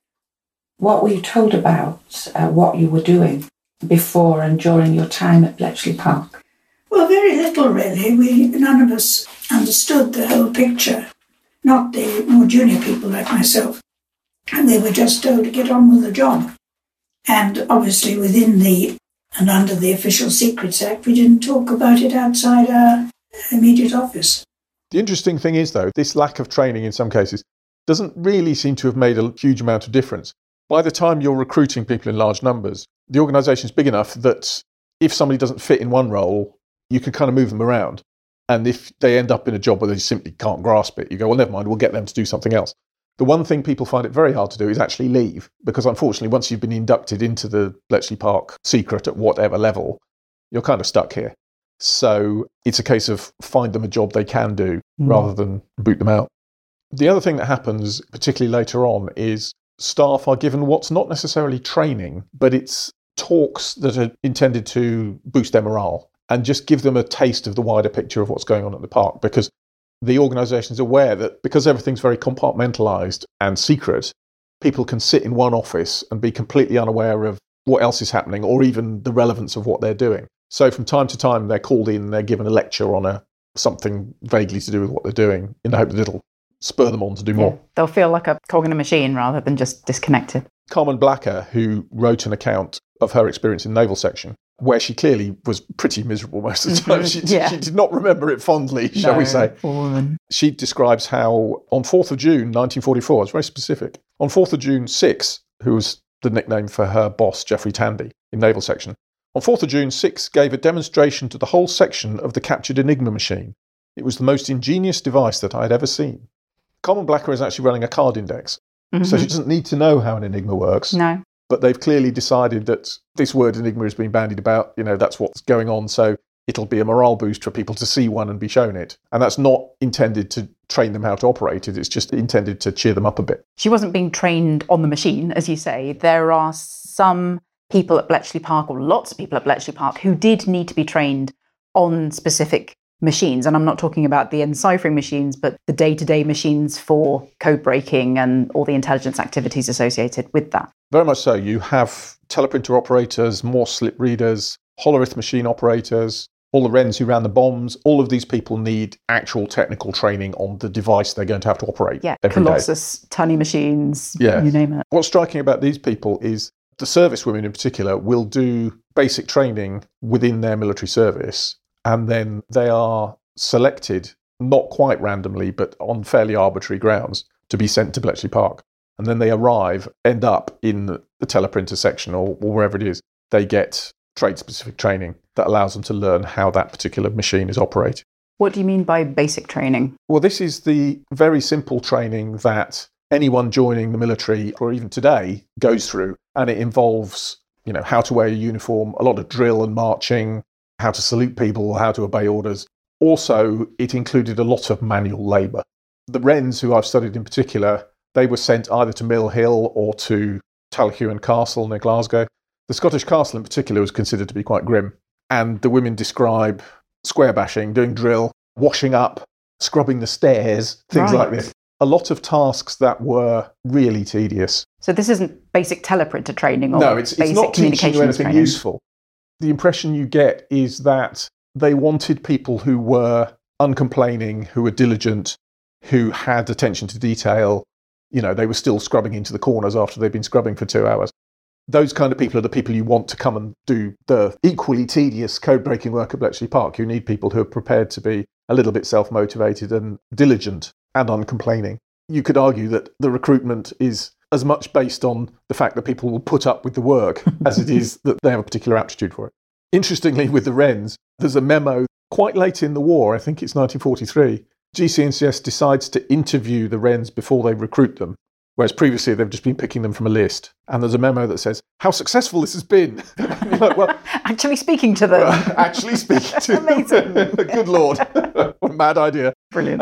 What were you told about what you were doing before and during your time at Bletchley Park?
Well, very little really. None of us understood the whole picture, not the more junior people like myself. And they were just told to get on with the job. And obviously within and under the Official Secrets Act, we didn't talk about it outside our immediate office.
The interesting thing is, though, this lack of training in some cases doesn't really seem to have made a huge amount of difference. By the time you're recruiting people in large numbers, the organisation's big enough that if somebody doesn't fit in one role, you can kind of move them around. And if they end up in a job where they simply can't grasp it, you go, well, never mind, we'll get them to do something else. The one thing people find it very hard to do is actually leave, because unfortunately, once you've been inducted into the Bletchley Park secret at whatever level, you're kind of stuck here. So it's a case of find them a job they can do rather than boot them out. The other thing that happens, particularly later on, is staff are given what's not necessarily training, but it's talks that are intended to boost their morale and just give them a taste of the wider picture of what's going on at the park, because the organisation is aware that because everything's very compartmentalised and secret, people can sit in one office and be completely unaware of what else is happening or even the relevance of what they're doing. So from time to time, they're called in and they're given a lecture on something vaguely to do with what they're doing in the hope that it'll spur them on to do more.
They'll feel like a cog in a machine rather than just disconnected.
Carmen Blacker, who wrote an account of her experience in Naval Section, where she clearly was pretty miserable most of the time. She did not remember it fondly, shall we say. She describes how on 4th of June 1944, it's very specific, on 4th of June, Six, who was the nickname for her boss, Geoffrey Tandy, in Naval Section, On 4th of June, Six gave a demonstration to the whole section of the captured Enigma machine. It was the most ingenious device that I had ever seen. Carmen Blacker is actually running a card index, so she doesn't need to know how an Enigma works.
No.
But they've clearly decided that this word Enigma has been bandied about, that's what's going on, so it'll be a morale boost for people to see one and be shown it. And that's not intended to train them how to operate it, it's just intended to cheer them up a bit.
She wasn't being trained on the machine, as you say. There are some people at Bletchley Park, or lots of people at Bletchley Park, who did need to be trained on specific machines. And I'm not talking about the enciphering machines, but the day-to-day machines for code breaking and all the intelligence activities associated with that.
Very much so. You have teleprinter operators, Morse slip readers, Hollerith machine operators, all the Wrens who ran the bombs. All of these people need actual technical training on the device they're going to have to operate every
Colossus, Tunny machines, you name it.
What's striking about these people is the service women in particular will do basic training within their military service, and then they are selected, not quite randomly, but on fairly arbitrary grounds, to be sent to Bletchley Park. And then they end up in the teleprinter section or wherever it is. They get trade-specific training that allows them to learn how that particular machine is operated.
What do you mean by basic training?
Well, this is the very simple training that anyone joining the military, or even today, goes through. And it involves, how to wear a uniform, a lot of drill and marching, how to salute people, how to obey orders. Also, it included a lot of manual labour. The Wrens, who I've studied in particular, they were sent either to Mill Hill or to Talhuan Castle near Glasgow. The Scottish castle in particular was considered to be quite grim. And the women describe square bashing, doing drill, washing up, scrubbing the stairs, things like this. A lot of tasks that were really tedious.
So this isn't basic teleprinter training or
it's not teaching you anything useful. The impression you get is that they wanted people who were uncomplaining, who were diligent, who had attention to detail. They were still scrubbing into the corners after they'd been scrubbing for 2 hours. Those kind of people are the people you want to come and do the equally tedious code-breaking work at Bletchley Park. You need people who are prepared to be a little bit self-motivated and diligent and uncomplaining. You could argue that the recruitment is as much based on the fact that people will put up with the work as it is that they have a particular aptitude for it. Interestingly, with the Wrens, there's a memo quite late in the war, I think it's 1943, GC&CS decides to interview the Wrens before they recruit them, whereas previously they've just been picking them from a list. And there's a memo that says, how successful this has been.
Actually speaking to them.
Actually speaking to them.
Amazing.
Good Lord. What a mad idea.
Brilliant.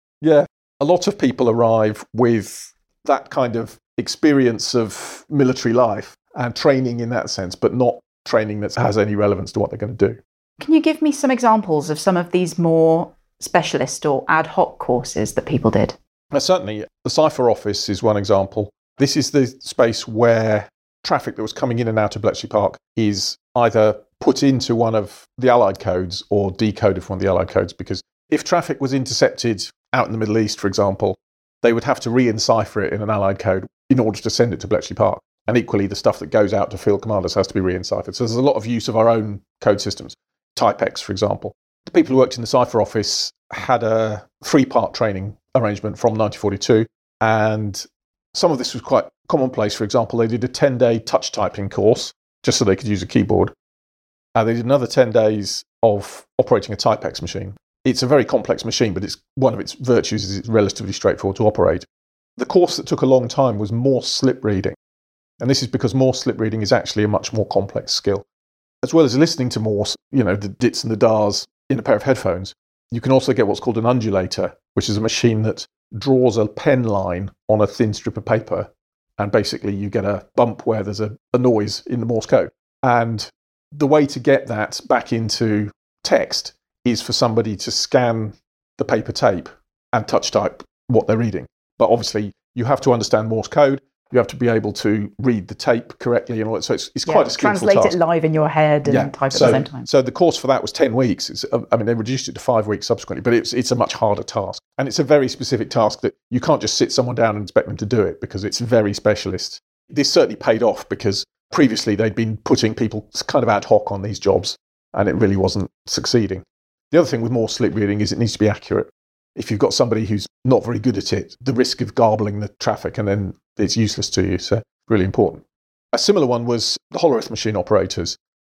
A lot of people arrive with that kind of experience of military life and training in that sense, but not training that has any relevance to what they're going to do.
Can you give me some examples of some of these more specialist or ad hoc courses that people did?
Certainly, the Cipher Office is one example. This is the space where traffic that was coming in and out of Bletchley Park is either put into one of the Allied codes or decoded from one of the Allied codes, because if traffic was intercepted out in the Middle East, for example, they would have to re-encipher it in an Allied code in order to send it to Bletchley Park. And equally, the stuff that goes out to field commanders has to be re-enciphered. So there's a lot of use of our own code systems. Type-X, for example. The people who worked in the Cipher Office had a 3-part training arrangement from 1942, and some of this was quite commonplace. For example, they did a 10-day touch typing course, just so they could use a keyboard. They did another 10 days of operating a Type-X machine. It's a very complex machine, but one of its virtues is it's relatively straightforward to operate. The course that took a long time was Morse slip reading. And this is because Morse slip reading is actually a much more complex skill. As well as listening to Morse, the dits and the dars in a pair of headphones, you can also get what's called an undulator, which is a machine that draws a pen line on a thin strip of paper. And basically you get a bump where there's a noise in the Morse code. And the way to get that back into text is for somebody to scan the paper tape and touch type what they're reading. But obviously you have to understand Morse code. You have to be able to read the tape correctly and all that. So it's quite a skillful task.
Translate it live in your head and type at the same time.
So the course for that was 10 weeks. They reduced it to 5 weeks subsequently, but it's a much harder task. And it's a very specific task that you can't just sit someone down and expect them to do it, because it's very specialist. This certainly paid off, because previously they'd been putting people kind of ad hoc on these jobs, and it really wasn't succeeding. The other thing with Morse slip reading is it needs to be accurate. If you've got somebody who's not very good at it, the risk of garbling the traffic and then it's useless to you. So really important. A similar one was the Hollerith machine operators.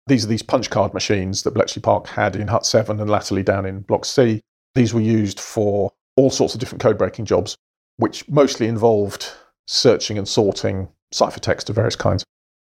These are these punch card machines that Bletchley Park had in Hut 7 and latterly down in Block C. These were used for all sorts of different code-breaking jobs, which mostly involved searching and sorting ciphertext of various kinds.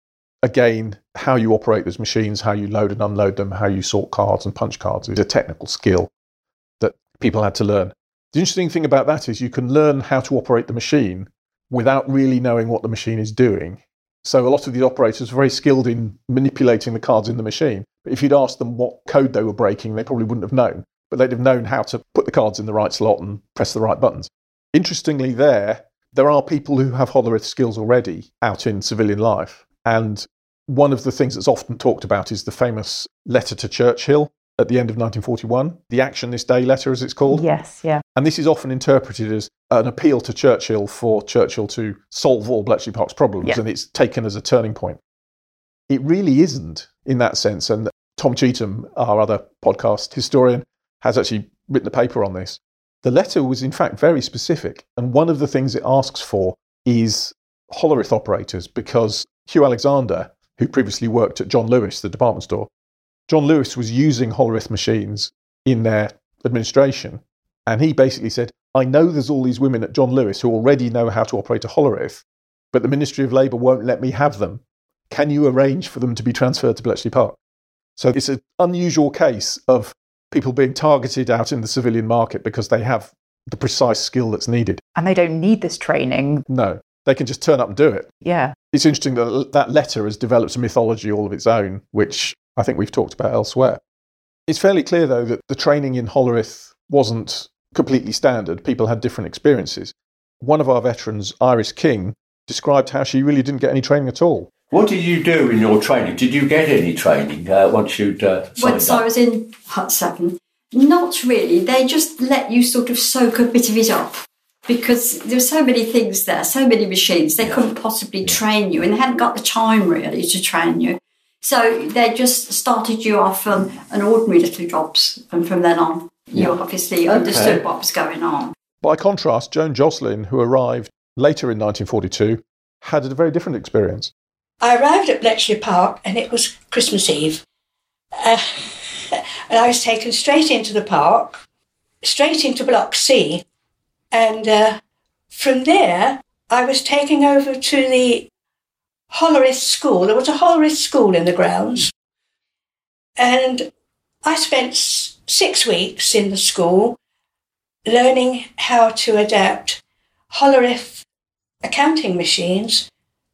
Again, how you operate those machines, how you load and unload them, how you sort cards and punch cards is a technical skill that people had to learn. The interesting thing about that is you can learn how to operate the machine without really knowing what the machine is doing. So a lot of these operators are very skilled in manipulating the cards in the machine. But if you'd asked them what code they were breaking, they probably wouldn't have known. But they'd have known how to put the cards in the right slot and press the right buttons. Interestingly, there are people who have Hollerith skills already out in civilian life. And one of the things that's often talked about is the famous letter to Churchill at the end of 1941, the Action This Day letter, as it's called.
Yes, yeah.
And this is often interpreted as an appeal to Churchill for Churchill to solve all Bletchley Park's problems, and it's taken as a turning point. It really isn't in that sense, and Tom Cheetham, our other podcast historian, has actually written a paper on this. The letter was in fact very specific, and one of the things it asks for is Hollerith operators, because Hugh Alexander, who previously worked at John Lewis, the department store, John Lewis was using Hollerith machines in their administration, and he basically said, I know there's all these women at John Lewis who already know how to operate a Hollerith, but the Ministry of Labour won't let me have them. Can you arrange for them to be transferred to Bletchley Park? So it's an unusual case of people being targeted out in the civilian market because they have the precise skill that's needed.
And they don't need this training.
No, they can just turn up and do it.
Yeah.
It's interesting that that letter has developed a mythology all of its own, which I think we've talked about elsewhere. It's fairly clear, though, that the training in Hollerith wasn't completely standard. People had different experiences. One of our veterans, Iris King, described how she really didn't get any training at all.
What did you do in your training? Did you get any training once you'd signed
Once
up?
I was in Hut 7, not really. They just let you sort of soak a bit of it up because there were so many things there, so many machines. They couldn't possibly train you, and they hadn't got the time really to train you. So they just started you off on ordinary little jobs, and from then on, you obviously understood what was going on.
By contrast, Joan Jocelyn, who arrived later in 1942, had a very different experience.
I arrived at Bletchley Park and it was Christmas Eve. And I was taken straight into the park, straight into Block C. And from there, I was taken over to the Hollerith School. There was a Hollerith School in the grounds. And I spent 6 weeks in the school learning how to adapt Hollerith accounting machines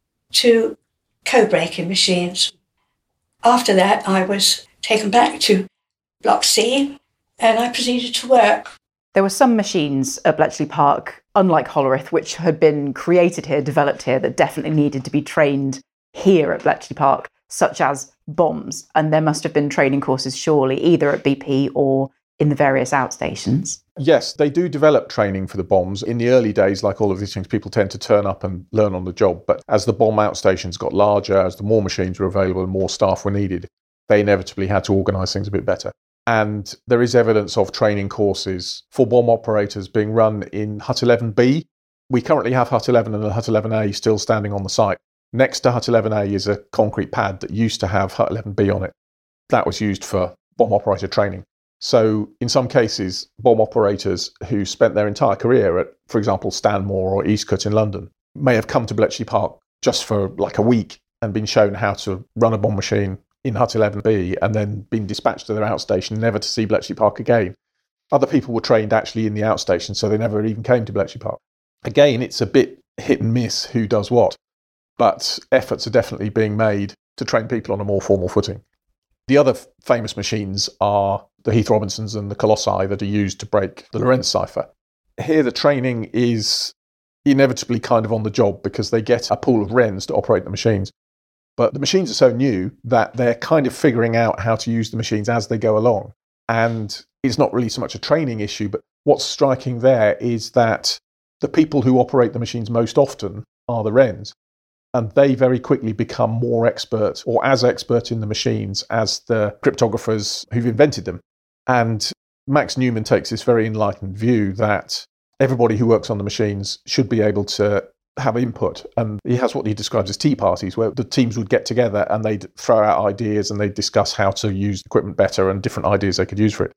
to code-breaking machines. After that, I was taken back to Block C and I proceeded to work.
There were some machines at Bletchley Park, unlike Hollerith, which had been created here, developed here, that definitely needed to be trained here at Bletchley Park, such as bombs. And there must have been training courses, surely, either at BP or in the various outstations.
Yes, they do develop training for the bombs. In the early days, like all of these things, people tend to turn up and learn on the job. But as the bomb outstations got larger, as the more machines were available and more staff were needed, they inevitably had to organise things a bit better. And there is evidence of training courses for bomb operators being run in Hut 11B. We currently have Hut 11 and Hut 11A still standing on the site. Next to Hut 11A is a concrete pad that used to have Hut 11B on it. That was used for bomb operator training. So in some cases, bomb operators who spent their entire career at, for example, Stanmore or Eastcote in London, may have come to Bletchley Park just for like a week and been shown how to run a bomb machine in Hut 11B and then been dispatched to their outstation, never to see Bletchley Park again. Other people were trained actually in the outstation, so they never even came to Bletchley Park. Again, it's a bit hit and miss who does what, but efforts are definitely being made to train people on a more formal footing. The other famous machines are the Heath Robinsons and the Colossi that are used to break the Lorenz cipher. Here the training is inevitably kind of on the job because they get a pool of wrens to operate the machines. But the machines are so new that they're kind of figuring out how to use the machines as they go along. And it's not really so much a training issue, but what's striking there is that the people who operate the machines most often are the wrens. And they very quickly become more expert or as expert in the machines as the cryptographers who've invented them. And Max Newman takes this very enlightened view that everybody who works on the machines should be able to have input. And he has what he describes as tea parties, where the teams would get together and they'd throw out ideas and they'd discuss how to use the equipment better and different ideas they could use for it.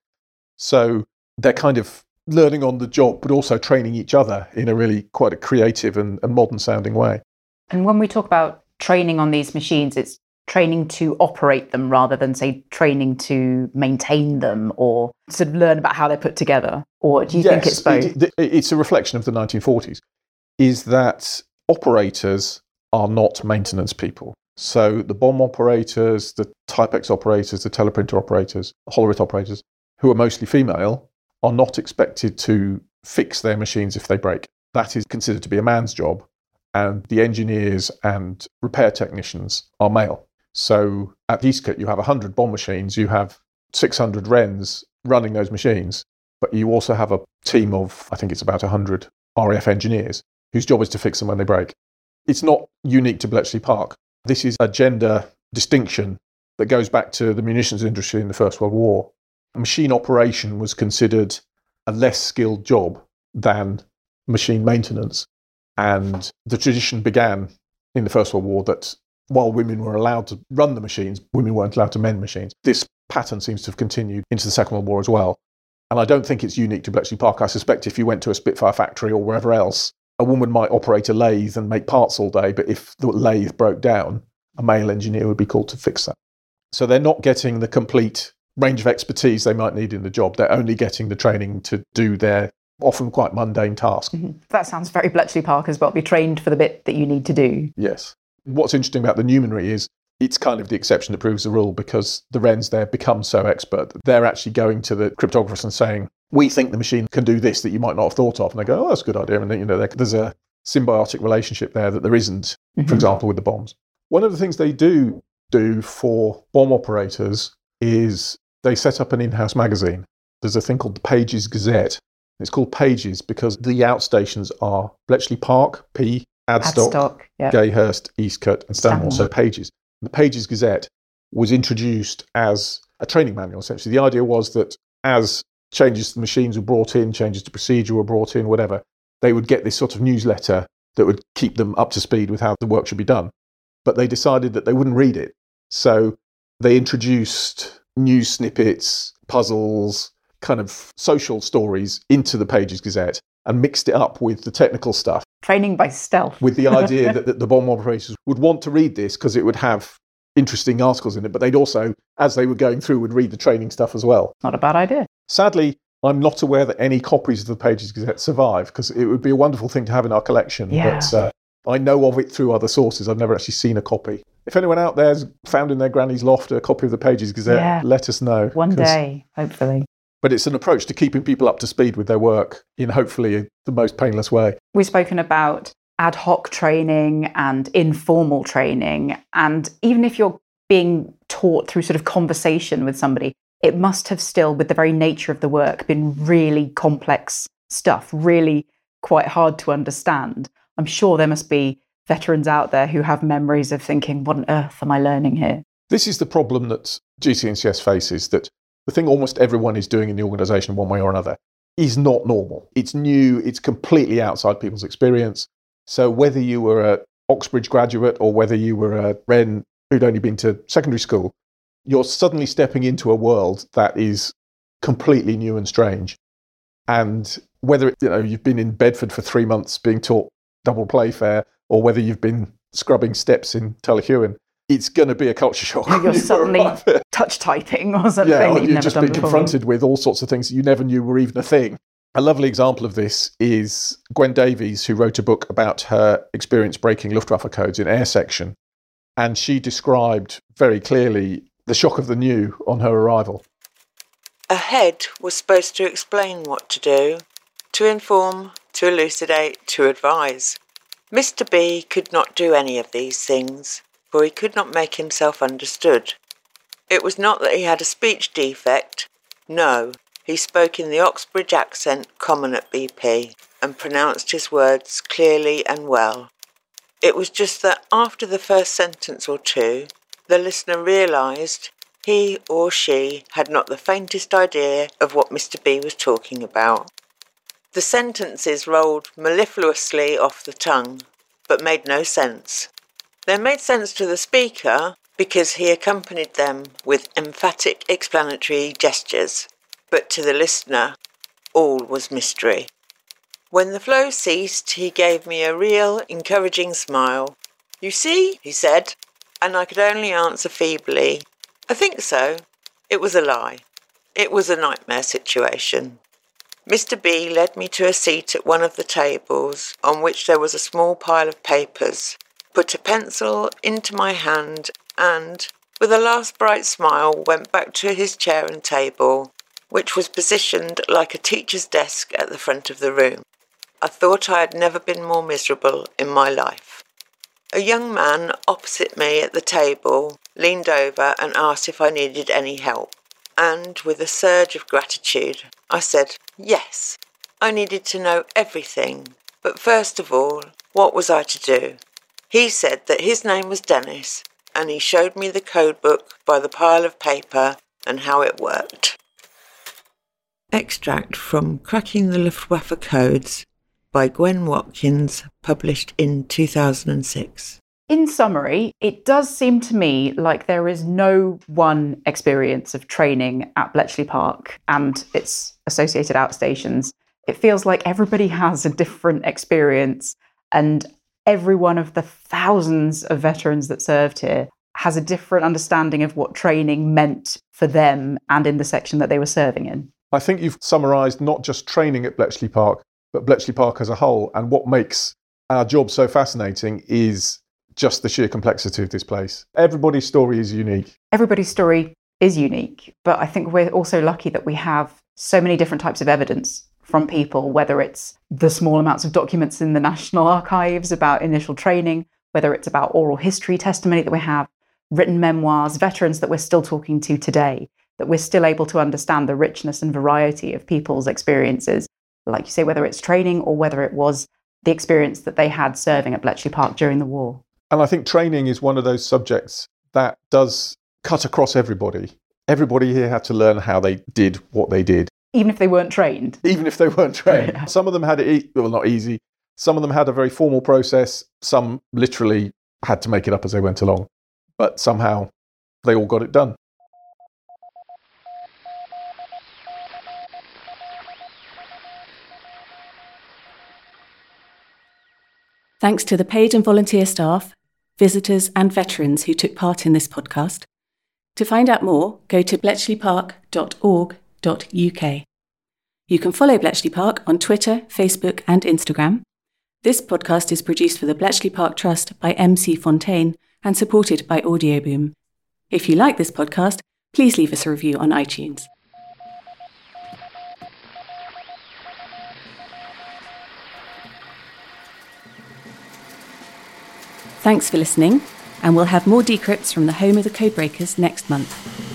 So they're kind of learning on the job, but also training each other in a really quite a creative and modern sounding way.
And when we talk about training on these machines, it's training to operate them rather than, say, training to maintain them or to learn about how they're put together? Or do you think it's both?
It's a reflection of the 1940s, is that operators are not maintenance people. So the bomb operators, the Type-X operators, the teleprinter operators, holorith operators, who are mostly female, are not expected to fix their machines if they break. That is considered to be a man's job. And the engineers and repair technicians are male. So at Eastcote, you have 100 bomb machines, you have 600 Wrens running those machines, but you also have a team of, I think it's about 100 RAF engineers, whose job is to fix them when they break. It's not unique to Bletchley Park. This is a gender distinction that goes back to the munitions industry in the First World War. Machine operation was considered a less skilled job than machine maintenance. And the tradition began in the First World War that while women were allowed to run the machines, women weren't allowed to mend machines. This pattern seems to have continued into the Second World War as well. And I don't think it's unique to Bletchley Park. I suspect if you went to a Spitfire factory or wherever else, a woman might operate a lathe and make parts all day, but if the lathe broke down, a male engineer would be called to fix that. So they're not getting the complete range of expertise they might need in the job. They're only getting the training to do their often quite mundane task.
Mm-hmm. That sounds very Bletchley Park as well. Be trained for the bit that you need to do.
Yes. What's interesting about the Numenary is it's kind of the exception that proves the rule, because the Wrens there become so expert that they're actually going to the cryptographers and saying, we think the machine can do this that you might not have thought of. And they go, oh, that's a good idea. And there's a symbiotic relationship there that there isn't, for example, with the bombs. One of the things they do for bomb operators is they set up an in-house magazine. There's a thing called the Pages Gazette. It's called Pages because the outstations are Bletchley Park, P, Adstock, yep. Gayhurst, Eastcote and Stanmore, so Pages. The Pages Gazette was introduced as a training manual, essentially. The idea was that as changes to the machines were brought in, changes to procedure were brought in, whatever, they would get this sort of newsletter that would keep them up to speed with how the work should be done. But they decided that they wouldn't read it. So they introduced news snippets, puzzles, kind of social stories into the Pages Gazette and mixed it up with the technical stuff.
Training by stealth.
With the idea that the bomb operators would want to read this because it would have interesting articles in it, but they'd also, as they were going through, would read the training stuff as well.
Not a bad idea.
Sadly, I'm not aware that any copies of the Pages Gazette survive, because it would be a wonderful thing to have in our collection.
Yeah.
But I know of it through other sources. I've never actually seen a copy. If anyone out there's found in their granny's loft a copy of the Pages Gazette, let us know.
One day, hopefully.
But it's an approach to keeping people up to speed with their work in hopefully the most painless way.
We've spoken about ad hoc training and informal training. And even if you're being taught through sort of conversation with somebody, it must have still, with the very nature of the work, been really complex stuff, really quite hard to understand. I'm sure there must be veterans out there who have memories of thinking, what on earth am I learning here?
This is the problem that GC&CS faces, that the thing almost everyone is doing in the organisation one way or another is not normal. It's new, it's completely outside people's experience. So whether you were an Oxbridge graduate or whether you were a Wren who'd only been to secondary school, you're suddenly stepping into a world that is completely new and strange. And whether you've been in Bedford for 3 months being taught double Playfair, or whether you've been scrubbing steps in Tullahuan, it's going to be a culture shock.
You're suddenly touch typing or something.
Yeah,
that you've
you've just
never
been
done before.
confronted with all sorts of things that you never knew were even a thing. A lovely example of this is Gwen Davies, who wrote a book about her experience breaking Luftwaffe codes in air section. And she described very clearly the shock of the new on her arrival.
A head was supposed to explain what to do, to inform, to elucidate, to advise. Mr. B could not do any of these things, for he could not make himself understood. It was not that he had a speech defect. No, he spoke in the Oxbridge accent common at BP, and pronounced his words clearly and well. It was just that after the first sentence or two, the listener realised he or she had not the faintest idea of what Mr. B was talking about. The sentences rolled mellifluously off the tongue, but made no sense. They made sense to the speaker because he accompanied them with emphatic explanatory gestures, but to the listener, all was mystery. When the flow ceased, he gave me a real, encouraging smile. "You see," he said, and I could only answer feebly, "I think so." It was a lie. It was a nightmare situation. Mr. B led me to a seat at one of the tables, on which there was a small pile of papers, put a pencil into my hand, and, with a last bright smile, went back to his chair and table, which was positioned like a teacher's desk at the front of the room. I thought I had never been more miserable in my life. A young man opposite me at the table leaned over and asked if I needed any help, and with a surge of gratitude, I said yes. I needed to know everything, but first of all, what was I to do? He said that his name was Dennis, and he showed me the code book by the pile of paper and how it worked. Extract from Cracking the Luftwaffe Codes by Gwen Watkins, published in 2006.
In summary, it does seem to me like there is no one experience of training at Bletchley Park and its associated outstations. It feels like everybody has a different experience, and every one of the thousands of veterans that served here has a different understanding of what training meant for them and in the section that they were serving in.
I think you've summarised not just training at Bletchley Park, but Bletchley Park as a whole. And what makes our job so fascinating is just the sheer complexity of this place. Everybody's story is unique.
Everybody's story is unique, but I think we're also lucky that we have so many different types of evidence from people, whether it's the small amounts of documents in the National Archives about initial training, whether it's about oral history testimony that we have, written memoirs, veterans that we're still talking to today, that we're still able to understand the richness and variety of people's experiences. Like you say, whether it's training or whether it was the experience that they had serving at Bletchley Park during the war.
And I think training is one of those subjects that does cut across everybody. Everybody here had to learn how they did what they did.
Even if they weren't trained.
Even if they weren't trained. Yeah. Some of them had it, well, not easy. Some of them had a very formal process. Some literally had to make it up as they went along. But somehow they all got it done.
Thanks to the paid and volunteer staff, visitors and veterans who took part in this podcast. To find out more, go to bletchleypark.org.uk. You can follow Bletchley Park on Twitter, Facebook and Instagram. This podcast is produced for the Bletchley Park Trust by MC Fontaine and supported by Audioboom. If you like this podcast, please leave us a review on iTunes. Thanks for listening, and we'll have more decrypts from the home of the Codebreakers next month.